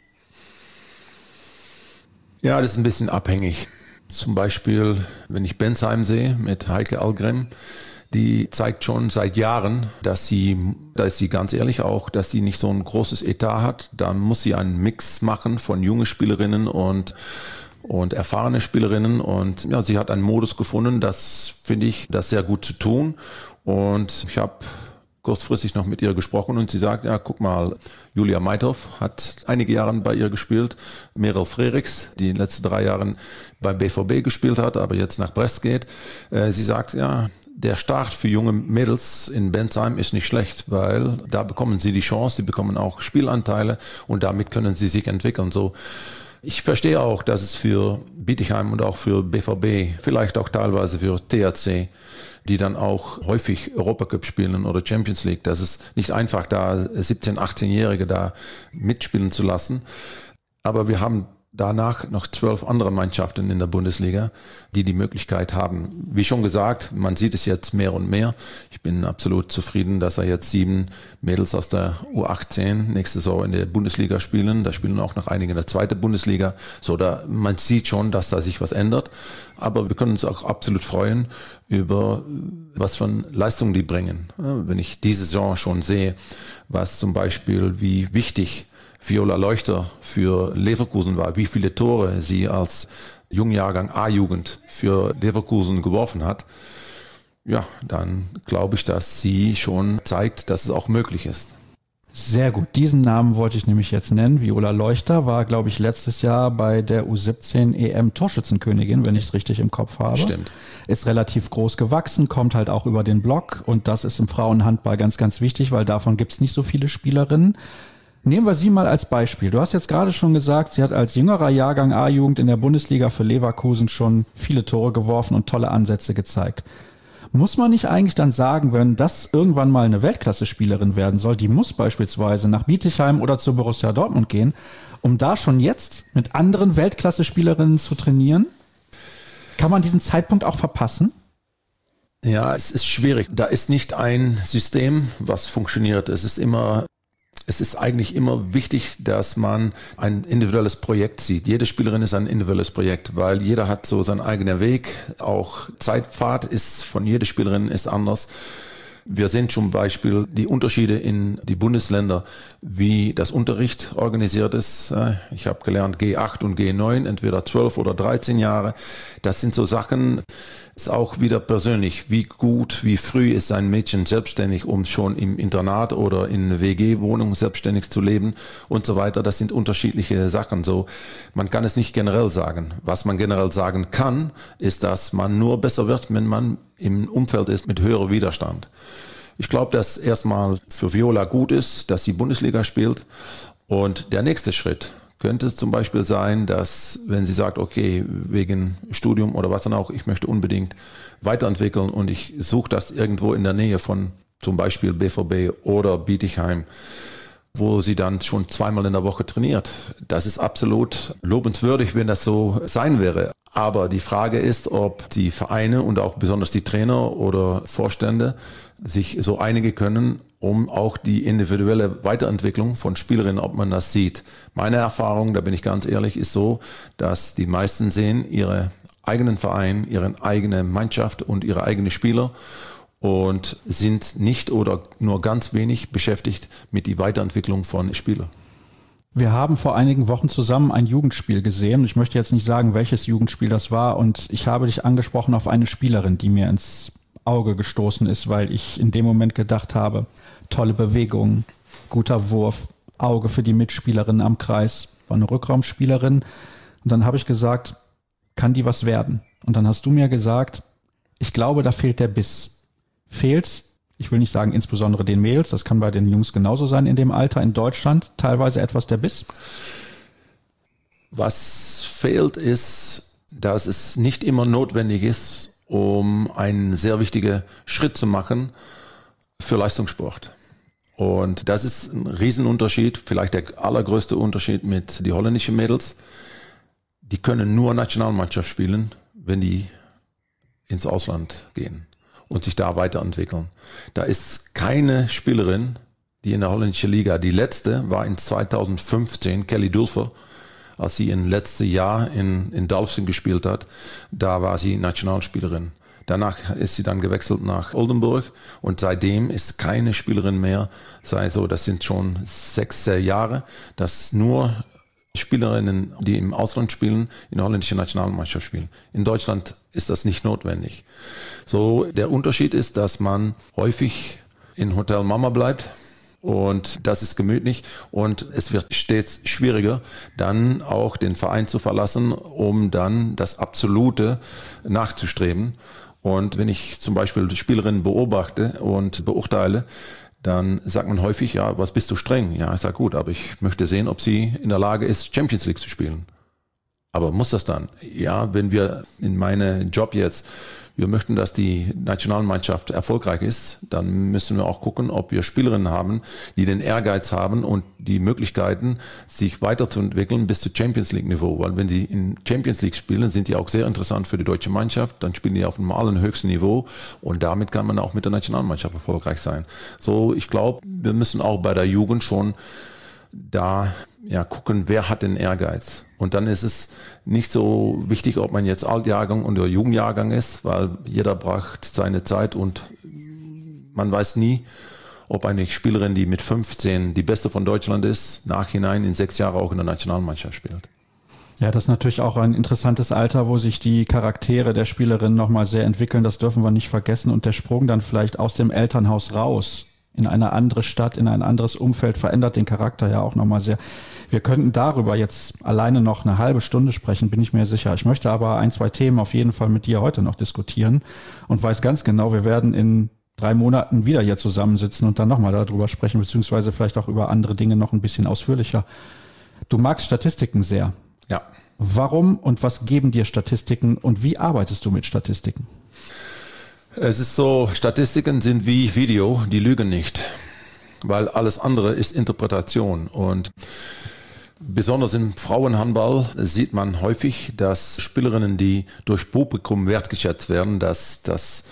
Ja, das ist ein bisschen abhängig. Zum Beispiel, wenn ich Bensheim sehe mit Heike Algren, die zeigt schon seit Jahren, da ist sie ganz ehrlich auch, dass sie nicht so ein großes Etat hat. Da muss sie einen Mix machen von junge Spielerinnen und erfahrene Spielerinnen. Und ja, sie hat einen Modus gefunden, das finde ich, das sehr gut zu tun. Und ich habe kurzfristig noch mit ihr gesprochen und sie sagt, ja, guck mal, Julia Meithoff hat einige Jahre bei ihr gespielt, Merel Frerichs, die in den letzten 3 Jahren beim BVB gespielt hat, aber jetzt nach Brest geht. Sie sagt, ja, der Start für junge Mädels in Bensheim ist nicht schlecht, weil da bekommen sie die Chance, sie bekommen auch Spielanteile und damit können sie sich entwickeln. So, ich verstehe auch, dass es für Bietigheim und auch für BVB, vielleicht auch teilweise für THC, die dann auch häufig Europacup spielen oder Champions League. Das ist nicht einfach, da 17-, 18-Jährige da mitspielen zu lassen. Aber wir haben danach noch 12 andere Mannschaften in der Bundesliga, die Möglichkeit haben. Wie schon gesagt, man sieht es jetzt mehr und mehr. Ich bin absolut zufrieden, dass jetzt 7 Mädels aus der U18 nächste Saison in der Bundesliga spielen. Da spielen auch noch einige in der zweiten Bundesliga. So, man sieht schon, dass da sich was ändert. Aber wir können uns auch absolut freuen über was für Leistungen die bringen. Wenn ich diese Saison schon sehe, was zum Beispiel, wie wichtig Viola Leuchter für Leverkusen war, wie viele Tore sie als Jungjahrgang A-Jugend für Leverkusen geworfen hat, ja, dann glaube ich, dass sie schon zeigt, dass es auch möglich ist. Sehr gut. Diesen Namen wollte ich nämlich jetzt nennen. Viola Leuchter war, glaube ich, letztes Jahr bei der U17 EM Torschützenkönigin, wenn ich es richtig im Kopf habe. Stimmt. Ist relativ groß gewachsen, kommt halt auch über den Block und das ist im Frauenhandball ganz, ganz wichtig, weil davon gibt es nicht so viele Spielerinnen. Nehmen wir sie mal als Beispiel. Du hast jetzt gerade schon gesagt, sie hat als jüngerer Jahrgang A-Jugend in der Bundesliga für Leverkusen schon viele Tore geworfen und tolle Ansätze gezeigt. Muss man nicht eigentlich dann sagen, wenn das irgendwann mal eine Weltklasse-Spielerin werden soll, die muss beispielsweise nach Bietigheim oder zu Borussia Dortmund gehen, um da schon jetzt mit anderen Weltklasse-Spielerinnen zu trainieren? Kann man diesen Zeitpunkt auch verpassen? Ja, es ist schwierig. Da ist nicht ein System, was funktioniert. Es ist eigentlich immer wichtig, dass man ein individuelles Projekt sieht. Jede Spielerin ist ein individuelles Projekt, weil jeder hat so seinen eigenen Weg. Auch Zeitpfad ist von jeder Spielerin ist anders. Wir sehen zum Beispiel die Unterschiede in die Bundesländer, wie das Unterricht organisiert ist. Ich habe gelernt G8 und G9, entweder 12 oder 13 Jahre. Das sind so Sachen, ist auch wieder persönlich. Wie gut, wie früh ist ein Mädchen selbstständig, um schon im Internat oder in einer WG-Wohnung selbstständig zu leben und so weiter. Das sind unterschiedliche Sachen. So, man kann es nicht generell sagen. Was man generell sagen kann, ist, dass man nur besser wird, wenn man im Umfeld ist mit höherem Widerstand. Ich glaube, dass erstmal für Viola gut ist, dass sie Bundesliga spielt. Und der nächste Schritt könnte zum Beispiel sein, dass wenn sie sagt, okay, wegen Studium oder was dann auch, ich möchte unbedingt weiterentwickeln und ich suche das irgendwo in der Nähe von zum Beispiel BVB oder Bietigheim, wo sie dann schon 2-mal in der Woche trainiert. Das ist absolut lobenswürdig, wenn das so sein wäre. Aber die Frage ist, ob die Vereine und auch besonders die Trainer oder Vorstände sich so einigen können, um auch die individuelle Weiterentwicklung von Spielerinnen, ob man das sieht. Meine Erfahrung, da bin ich ganz ehrlich, ist so, dass die meisten sehen ihre eigenen Verein, ihre eigene Mannschaft und ihre eigenen Spieler und sind nicht oder nur ganz wenig beschäftigt mit der Weiterentwicklung von Spielern. Wir haben vor einigen Wochen zusammen ein Jugendspiel gesehen. Ich möchte jetzt nicht sagen, welches Jugendspiel das war. Und ich habe dich angesprochen auf eine Spielerin, die mir ins Auge gestoßen ist, weil ich in dem Moment gedacht habe, tolle Bewegung, guter Wurf, Auge für die Mitspielerin am Kreis, war eine Rückraumspielerin. Und dann habe ich gesagt, kann die was werden? Und dann hast du mir gesagt, ich glaube, da fehlt der Biss. Fehlt, ich will nicht sagen insbesondere den Mädels, das kann bei den Jungs genauso sein in dem Alter, in Deutschland teilweise etwas der Biss? Was fehlt ist, dass es nicht immer notwendig ist, um einen sehr wichtigen Schritt zu machen für Leistungssport. Und das ist ein Riesenunterschied, vielleicht der allergrößte Unterschied mit den holländischen Mädels. Die können nur Nationalmannschaft spielen, wenn die ins Ausland gehen und sich da weiterentwickeln. Da ist keine Spielerin, die in der holländischen Liga, die letzte war in 2015, Kelly Dulfer, als sie im letzten Jahr in Dalfsen gespielt hat, da war sie Nationalspielerin. Danach ist sie dann gewechselt nach Oldenburg und seitdem ist keine Spielerin mehr, das sind schon 6 Jahre, dass nur Spielerinnen, die im Ausland spielen, in der holländischen Nationalmannschaft spielen. In Deutschland ist das nicht notwendig. So, der Unterschied ist, dass man häufig in Hotel Mama bleibt. Und das ist gemütlich und es wird stets schwieriger, dann auch den Verein zu verlassen, um dann das Absolute nachzustreben. Und wenn ich zum Beispiel die Spielerinnen beobachte und beurteile, dann sagt man häufig, ja, was bist du streng? Ja, ich sage gut, aber ich möchte sehen, ob sie in der Lage ist, Champions League zu spielen. Aber muss das dann? Ja, wenn wir in meinem Job jetzt, wir möchten, dass die Nationalmannschaft erfolgreich ist, dann müssen wir auch gucken, ob wir Spielerinnen haben, die den Ehrgeiz haben und die Möglichkeiten, sich weiterzuentwickeln bis zu Champions League Niveau. Weil wenn sie in Champions League spielen, sind die auch sehr interessant für die deutsche Mannschaft. Dann spielen die auf dem allerhöchsten Niveau und damit kann man auch mit der Nationalmannschaft erfolgreich sein. So, ich glaube, wir müssen auch bei der Jugend schon da gucken, wer hat den Ehrgeiz. Und dann ist es nicht so wichtig, ob man jetzt Altjahrgang oder Jugendjahrgang ist, weil jeder braucht seine Zeit und man weiß nie, ob eine Spielerin, die mit 15 die beste von Deutschland ist, nachhinein in 6 Jahren auch in der Nationalmannschaft spielt. Ja, das ist natürlich auch ein interessantes Alter, wo sich die Charaktere der Spielerinnen nochmal sehr entwickeln. Das dürfen wir nicht vergessen. Und der Sprung dann vielleicht aus dem Elternhaus raus in eine andere Stadt, in ein anderes Umfeld, verändert den Charakter ja auch nochmal sehr. Wir könnten darüber jetzt alleine noch eine halbe Stunde sprechen, bin ich mir sicher. Ich möchte aber 1, 2 Themen auf jeden Fall mit dir heute noch diskutieren und weiß ganz genau, wir werden in 3 Monaten wieder hier zusammensitzen und dann nochmal darüber sprechen, beziehungsweise vielleicht auch über andere Dinge noch ein bisschen ausführlicher. Du magst Statistiken sehr. Ja. Warum und was geben dir Statistiken und wie arbeitest du mit Statistiken? Es ist so, Statistiken sind wie Video, die lügen nicht, weil alles andere ist Interpretation. Und besonders im Frauenhandball sieht man häufig, dass Spielerinnen, die durch Publikum wertgeschätzt werden, das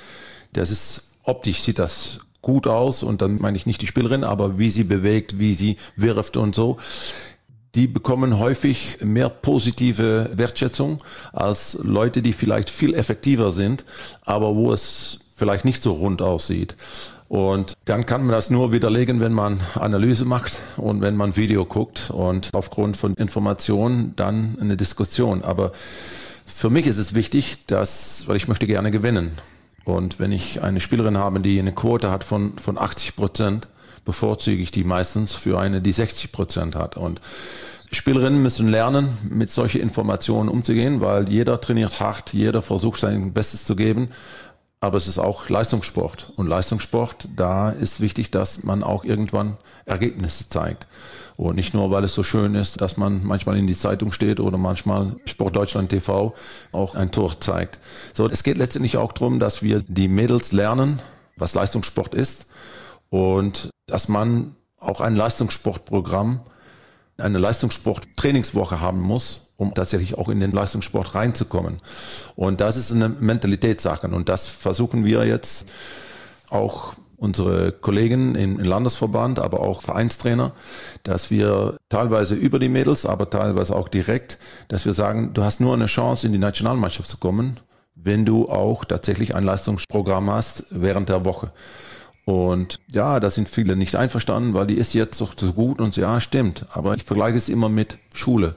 ist optisch sieht das gut aus und dann meine ich nicht die Spielerin, aber wie sie bewegt, wie sie wirft und so. Die bekommen häufig mehr positive Wertschätzung als Leute, die vielleicht viel effektiver sind, aber wo es vielleicht nicht so rund aussieht. Und dann kann man das nur widerlegen, wenn man Analyse macht und wenn man Video guckt und aufgrund von Informationen dann eine Diskussion. Aber für mich ist es wichtig, weil ich möchte gerne gewinnen. Und wenn ich eine Spielerin habe, die eine Quote hat von 80%, bevorzuge ich die meistens für eine, die 60% hat. Und Spielerinnen müssen lernen, mit solchen Informationen umzugehen, weil jeder trainiert hart, jeder versucht sein Bestes zu geben. Aber es ist auch Leistungssport. Und Leistungssport, da ist wichtig, dass man auch irgendwann Ergebnisse zeigt. Und nicht nur, weil es so schön ist, dass man manchmal in die Zeitung steht oder manchmal Sport Deutschland TV auch ein Tor zeigt. So, es geht letztendlich auch darum, dass wir die Mädels lernen, was Leistungssport ist. Und dass man auch ein Leistungssportprogramm, eine Leistungssport-Trainingswoche haben muss, um tatsächlich auch in den Leistungssport reinzukommen. Und das ist eine Mentalitätssache. Und das versuchen wir jetzt auch unsere Kollegen im Landesverband, aber auch Vereinstrainer, dass wir teilweise über die Mädels, aber teilweise auch direkt, dass wir sagen, du hast nur eine Chance, in die Nationalmannschaft zu kommen, wenn du auch tatsächlich ein Leistungsprogramm hast während der Woche. Und ja, da sind viele nicht einverstanden, weil die ist jetzt so gut und ja, stimmt. Aber ich vergleiche es immer mit Schule.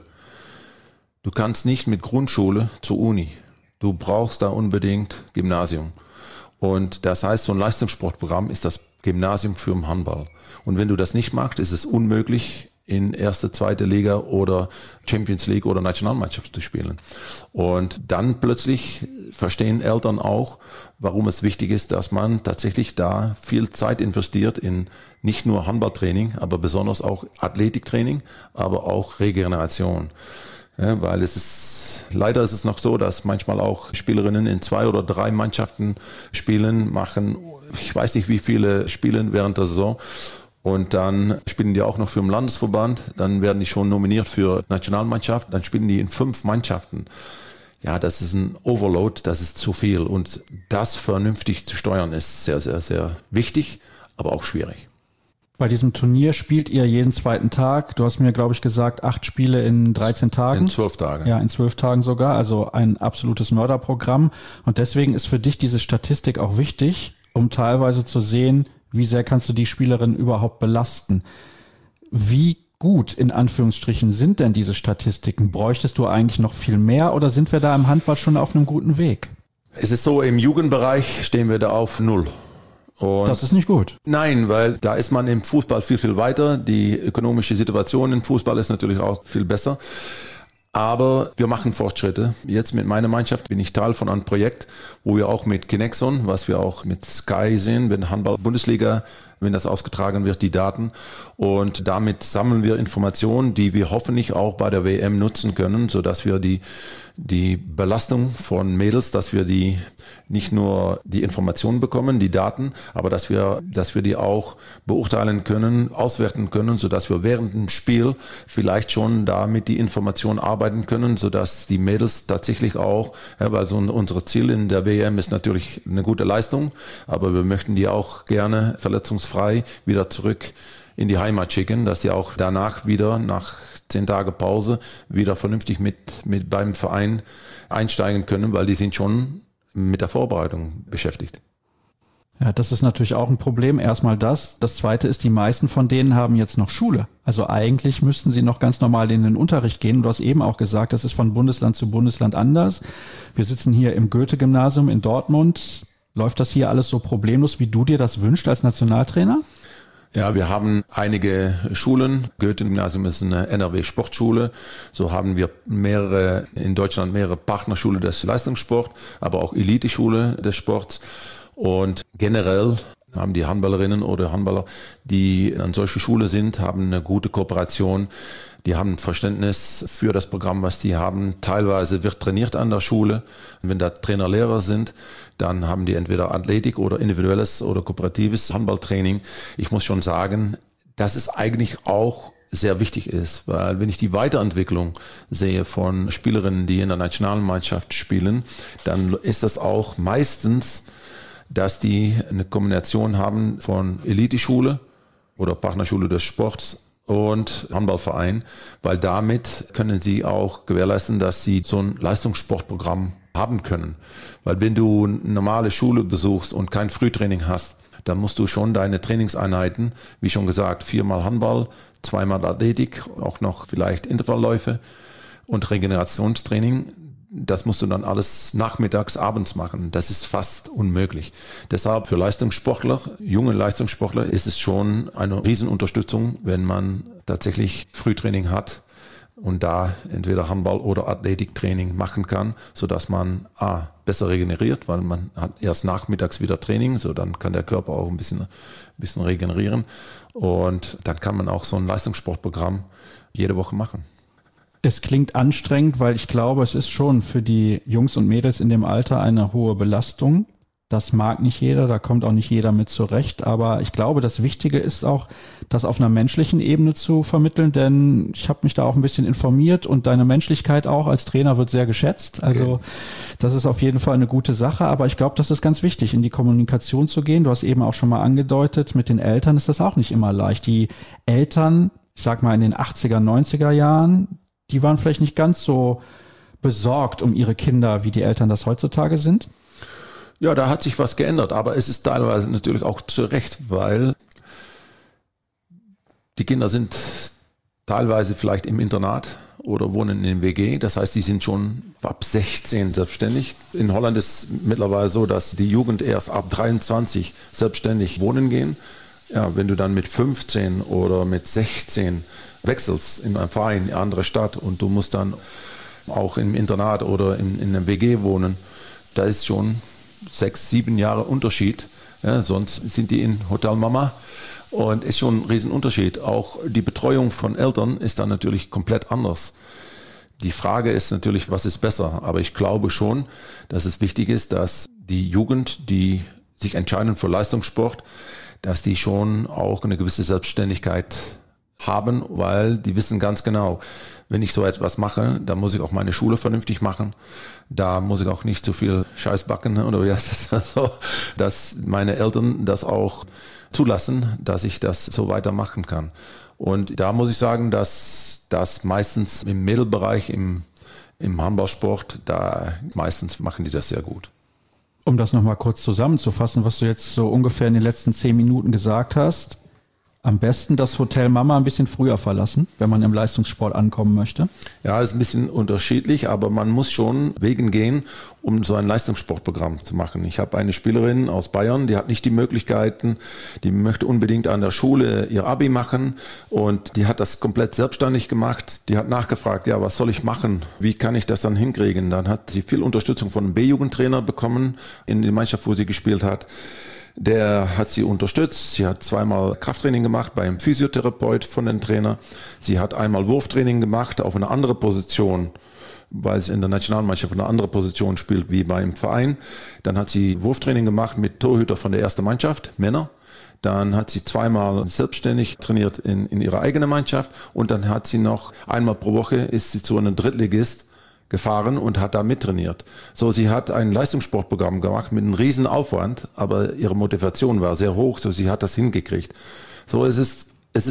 Du kannst nicht mit Grundschule zur Uni. Du brauchst da unbedingt Gymnasium. Und das heißt, so ein Leistungssportprogramm ist das Gymnasium für den Handball. Und wenn du das nicht machst, ist es unmöglich, in erste, zweite Liga oder Champions League oder Nationalmannschaft zu spielen. Und dann plötzlich verstehen Eltern auch, warum es wichtig ist, dass man tatsächlich da viel Zeit investiert in nicht nur Handballtraining, aber besonders auch Athletiktraining, aber auch Regeneration. Ja, weil leider ist es noch so, dass manchmal auch Spielerinnen in 2 oder 3 Mannschaften machen, ich weiß nicht wie viele Spiele während der Saison. Und dann spielen die auch noch für den Landesverband, dann werden die schon nominiert für Nationalmannschaft, dann spielen die in 5 Mannschaften. Ja, das ist ein Overload, das ist zu viel. Und das vernünftig zu steuern ist sehr, sehr, sehr wichtig, aber auch schwierig. Bei diesem Turnier spielt ihr jeden zweiten Tag. Du hast mir, glaube ich, gesagt, 8 Spiele in 13 Tagen. In 12 Tagen. Ja, in 12 Tagen sogar. Also ein absolutes Mörderprogramm. Und deswegen ist für dich diese Statistik auch wichtig, um teilweise zu sehen, wie sehr kannst du die Spielerin überhaupt belasten. Wie gut, in Anführungsstrichen, sind denn diese Statistiken? Bräuchtest du eigentlich noch viel mehr oder sind wir da im Handball schon auf einem guten Weg? Es ist so, im Jugendbereich stehen wir da auf 0. Und das ist nicht gut. Nein, weil da ist man im Fußball viel, viel weiter. Die ökonomische Situation im Fußball ist natürlich auch viel besser. Aber wir machen Fortschritte. Jetzt mit meiner Mannschaft bin ich Teil von einem Projekt, wo wir auch mit Kinexon, was wir auch mit Sky sehen, wenn Handball-Bundesliga, wenn das ausgetragen wird, die Daten. Und damit sammeln wir Informationen, die wir hoffentlich auch bei der WM nutzen können, sodass wir die Belastung von Mädels, dass wir die nicht nur die Informationen bekommen, die Daten, aber dass wir die auch beurteilen können, auswerten können, sodass wir während dem Spiel vielleicht schon damit die Informationen arbeiten können, sodass die Mädels tatsächlich auch, ja, weil so unser Ziel in der WM ist natürlich eine gute Leistung, aber wir möchten die auch gerne verletzungsfrei wieder zurück in die Heimat schicken, dass sie auch danach wieder nach 10 Tage Pause wieder vernünftig mit beim Verein einsteigen können, weil die sind schon mit der Vorbereitung beschäftigt. Ja, das ist natürlich auch ein Problem. Erstmal das. Das Zweite ist, die meisten von denen haben jetzt noch Schule. Also eigentlich müssten sie noch ganz normal in den Unterricht gehen. Du hast eben auch gesagt, das ist von Bundesland zu Bundesland anders. Wir sitzen hier im Goethe-Gymnasium in Dortmund. Läuft das hier alles so problemlos, wie du dir das wünschst als Nationaltrainer? Ja, wir haben einige Schulen. Goethe-Gymnasium ist eine NRW-Sportschule. So haben wir in Deutschland mehrere Partnerschulen des Leistungssports, aber auch Elite-Schule des Sports. Und generell haben die Handballerinnen oder Handballer, die an solche Schule sind, haben eine gute Kooperation. Die haben Verständnis für das Programm, was die haben. Teilweise wird trainiert an der Schule. Und wenn da Trainer, Lehrer sind, dann haben die entweder Athletik oder individuelles oder kooperatives Handballtraining. Ich muss schon sagen, dass es eigentlich auch sehr wichtig ist, weil wenn ich die Weiterentwicklung sehe von Spielerinnen, die in der Nationalmannschaft spielen, dann ist das auch meistens, dass die eine Kombination haben von Eliteschule oder Partnerschule des Sports und Handballverein, weil damit können sie auch gewährleisten, dass sie so ein Leistungssportprogramm haben können. Weil wenn du eine normale Schule besuchst und kein Frühtraining hast, dann musst du schon deine Trainingseinheiten, wie schon gesagt, 4-mal Handball, 2-mal Athletik, auch noch vielleicht Intervallläufe und Regenerationstraining. Das musst du dann alles nachmittags, abends machen. Das ist fast unmöglich. Deshalb für Leistungssportler, junge Leistungssportler, ist es schon eine Riesenunterstützung, wenn man tatsächlich Frühtraining hat und da entweder Handball- oder Athletiktraining machen kann, sodass man besser regeneriert, weil man hat erst nachmittags wieder Training, so dann kann der Körper auch ein bisschen regenerieren und dann kann man auch so ein Leistungssportprogramm jede Woche machen. Es klingt anstrengend, weil ich glaube, es ist schon für die Jungs und Mädels in dem Alter eine hohe Belastung. Das mag nicht jeder, da kommt auch nicht jeder mit zurecht. Aber ich glaube, das Wichtige ist auch, das auf einer menschlichen Ebene zu vermitteln, denn ich habe mich da auch ein bisschen informiert und deine Menschlichkeit auch als Trainer wird sehr geschätzt. Also das ist auf jeden Fall eine gute Sache. Aber ich glaube, das ist ganz wichtig, in die Kommunikation zu gehen. Du hast eben auch schon mal angedeutet, mit den Eltern ist das auch nicht immer leicht. Die Eltern, ich sag mal in den 80er, 90er Jahren, die waren vielleicht nicht ganz so besorgt um ihre Kinder, wie die Eltern das heutzutage sind? Ja, da hat sich was geändert, aber es ist teilweise natürlich auch zu Recht, weil die Kinder sind teilweise vielleicht im Internat oder wohnen in WG. Das heißt, die sind schon ab 16 selbstständig. In Holland ist mittlerweile so, dass die Jugend erst ab 23 selbstständig wohnen gehen. Ja, wenn du dann mit 15 oder mit 16 wechselst in einem Verein, in eine andere Stadt und du musst dann auch im Internat oder in einem WG wohnen, da ist schon 6, 7 Jahre Unterschied. Ja, sonst sind die in Hotel Mama und ist schon ein Riesenunterschied. Auch die Betreuung von Eltern ist dann natürlich komplett anders. Die Frage ist natürlich, was ist besser? Aber ich glaube schon, dass es wichtig ist, dass die Jugend, die sich entscheiden für Leistungssport, dass die schon auch eine gewisse Selbstständigkeit haben, weil die wissen ganz genau, wenn ich so etwas mache, dann muss ich auch meine Schule vernünftig machen. Da muss ich auch nicht zu viel Scheiß backen, oder wie heißt das so, dass meine Eltern das auch zulassen, dass ich das so weitermachen kann. Und da muss ich sagen, dass das meistens im Mädelbereich, im Handballsport, da meistens machen die das sehr gut. Um das nochmal kurz zusammenzufassen, was du jetzt so ungefähr in den letzten 10 Minuten gesagt hast, am besten das Hotel Mama ein bisschen früher verlassen, wenn man im Leistungssport ankommen möchte? Ja, ist ein bisschen unterschiedlich, aber man muss schon Wegen gehen, um so ein Leistungssportprogramm zu machen. Ich habe eine Spielerin aus Bayern, die hat nicht die Möglichkeiten, die möchte unbedingt an der Schule ihr Abi machen und die hat das komplett selbstständig gemacht. Die hat nachgefragt, ja, was soll ich machen? Wie kann ich das dann hinkriegen? Dann hat sie viel Unterstützung von einem B-Jugendtrainer bekommen in der Mannschaft, wo sie gespielt hat. Der hat sie unterstützt. Sie hat 2-mal Krafttraining gemacht bei einem Physiotherapeut von dem Trainer. Sie hat einmal Wurftraining gemacht auf eine andere Position, weil sie in der Nationalmannschaft eine andere Position spielt wie beim Verein. Dann hat sie Wurftraining gemacht mit Torhüter von der ersten Mannschaft, Männer. Dann hat sie 2-mal selbstständig trainiert in ihrer eigenen Mannschaft. Und dann hat sie noch einmal pro Woche ist sie zu einem Drittligist gefahren und hat da mittrainiert. So, sie hat ein Leistungssportprogramm gemacht mit einem riesen Aufwand, aber ihre Motivation war sehr hoch, so sie hat das hingekriegt. So, es ist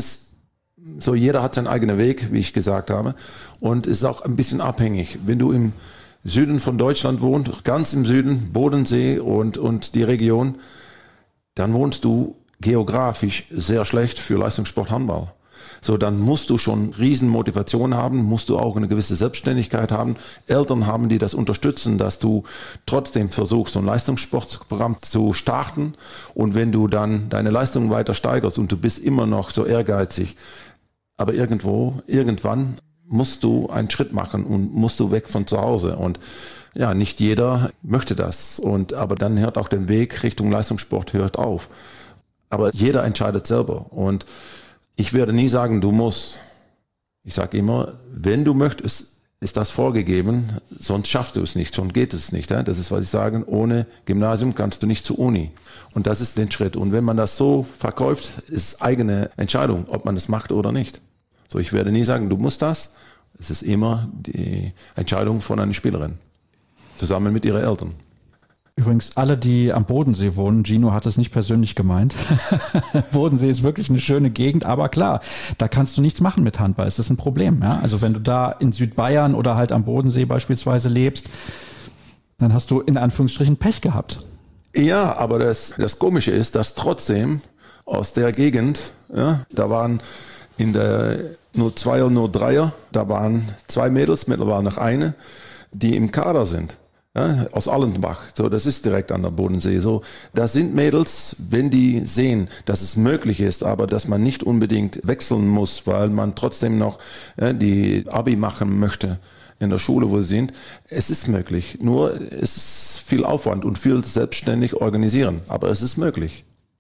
so, jeder hat seinen eigenen Weg, wie ich gesagt habe, und ist auch ein bisschen abhängig. Wenn du im Süden von Deutschland wohnst, ganz im Süden, Bodensee und die Region, dann wohnst du geografisch sehr schlecht für Leistungssport Handball. So, dann musst du schon riesen Motivation haben, musst du auch eine gewisse Selbstständigkeit haben, Eltern haben, die das unterstützen, dass du trotzdem versuchst, so ein Leistungssportprogramm zu starten. Und wenn du dann deine Leistung weiter steigerst und du bist immer noch so ehrgeizig, aber irgendwann musst du einen Schritt machen und musst du weg von zu Hause. Und ja, nicht jeder möchte das. Aber dann hört auch der Weg Richtung Leistungssport hört auf. Aber jeder entscheidet selber. Und ich werde nie sagen, du musst. Ich sage immer, wenn du möchtest, ist das vorgegeben, sonst schaffst du es nicht, sonst geht es nicht. Das ist, was ich sage, ohne Gymnasium kannst du nicht zur Uni. Und das ist der Schritt. Und wenn man das so verkauft, ist eigene Entscheidung, ob man es macht oder nicht. So, ich werde nie sagen, du musst das. Es ist immer die Entscheidung von einer Spielerin, zusammen mit ihren Eltern. Übrigens, alle, die am Bodensee wohnen, Gino hat es nicht persönlich gemeint. Bodensee ist wirklich eine schöne Gegend, aber klar, da kannst du nichts machen mit Handball. Es ist ein Problem. Ja? Also wenn du da in Südbayern oder halt am Bodensee beispielsweise lebst, dann hast du in Anführungsstrichen Pech gehabt. Ja, aber das Komische ist, dass trotzdem aus der Gegend, ja, da waren in der 02er, 03er, da waren 2 Mädels, mittlerweile noch eine, die im Kader sind. Ja, aus Allendbach, so, das ist direkt an der Bodensee. So, das sind Mädels, wenn die sehen, dass es möglich ist, aber dass man nicht unbedingt wechseln muss, weil man trotzdem noch die Abi machen möchte in der Schule, wo sie sind. Es ist möglich, nur es ist viel Aufwand und viel selbstständig organisieren, aber es ist möglich.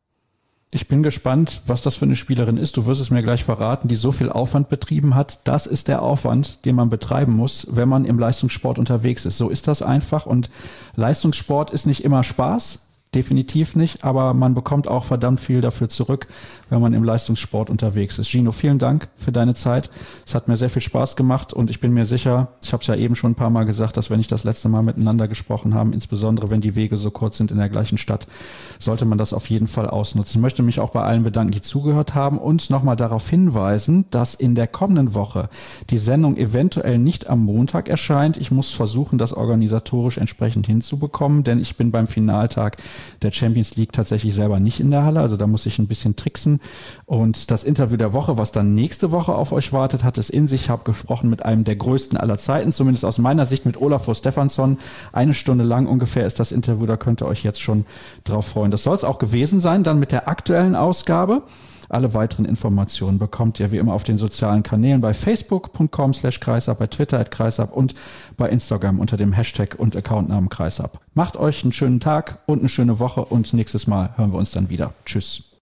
Ich bin gespannt, was das für eine Spielerin ist. Du wirst es mir gleich verraten, die so viel Aufwand betrieben hat. Das ist der Aufwand, den man betreiben muss, wenn man im Leistungssport unterwegs ist. So ist das einfach. Und Leistungssport ist nicht immer Spaß. Definitiv nicht, aber man bekommt auch verdammt viel dafür zurück, wenn man im Leistungssport unterwegs ist. Gino, vielen Dank für deine Zeit. Es hat mir sehr viel Spaß gemacht und ich bin mir sicher, ich habe es ja eben schon ein paar Mal gesagt, dass wir nicht das letzte Mal miteinander gesprochen haben, insbesondere wenn die Wege so kurz sind in der gleichen Stadt, sollte man das auf jeden Fall ausnutzen. Ich möchte mich auch bei allen bedanken, die zugehört haben und nochmal darauf hinweisen, dass in der kommenden Woche die Sendung eventuell nicht am Montag erscheint. Ich muss versuchen, das organisatorisch entsprechend hinzubekommen, denn ich bin beim Finaltag der Champions League tatsächlich selber nicht in der Halle, also da muss ich ein bisschen tricksen. Und das Interview der Woche, was dann nächste Woche auf euch wartet, hat es in sich. Ich habe gesprochen mit einem der größten aller Zeiten, zumindest aus meiner Sicht, mit Olafur Stefansson. 1 Stunde lang ungefähr ist das Interview, da könnt ihr euch jetzt schon drauf freuen. Das soll es auch gewesen sein, dann mit der aktuellen Ausgabe. Alle weiteren Informationen bekommt ihr wie immer auf den sozialen Kanälen bei facebook.com/kreisab, bei Twitter @kreisab und bei Instagram unter dem Hashtag und Accountnamen kreisab. Macht euch einen schönen Tag und eine schöne Woche und nächstes Mal hören wir uns dann wieder. Tschüss.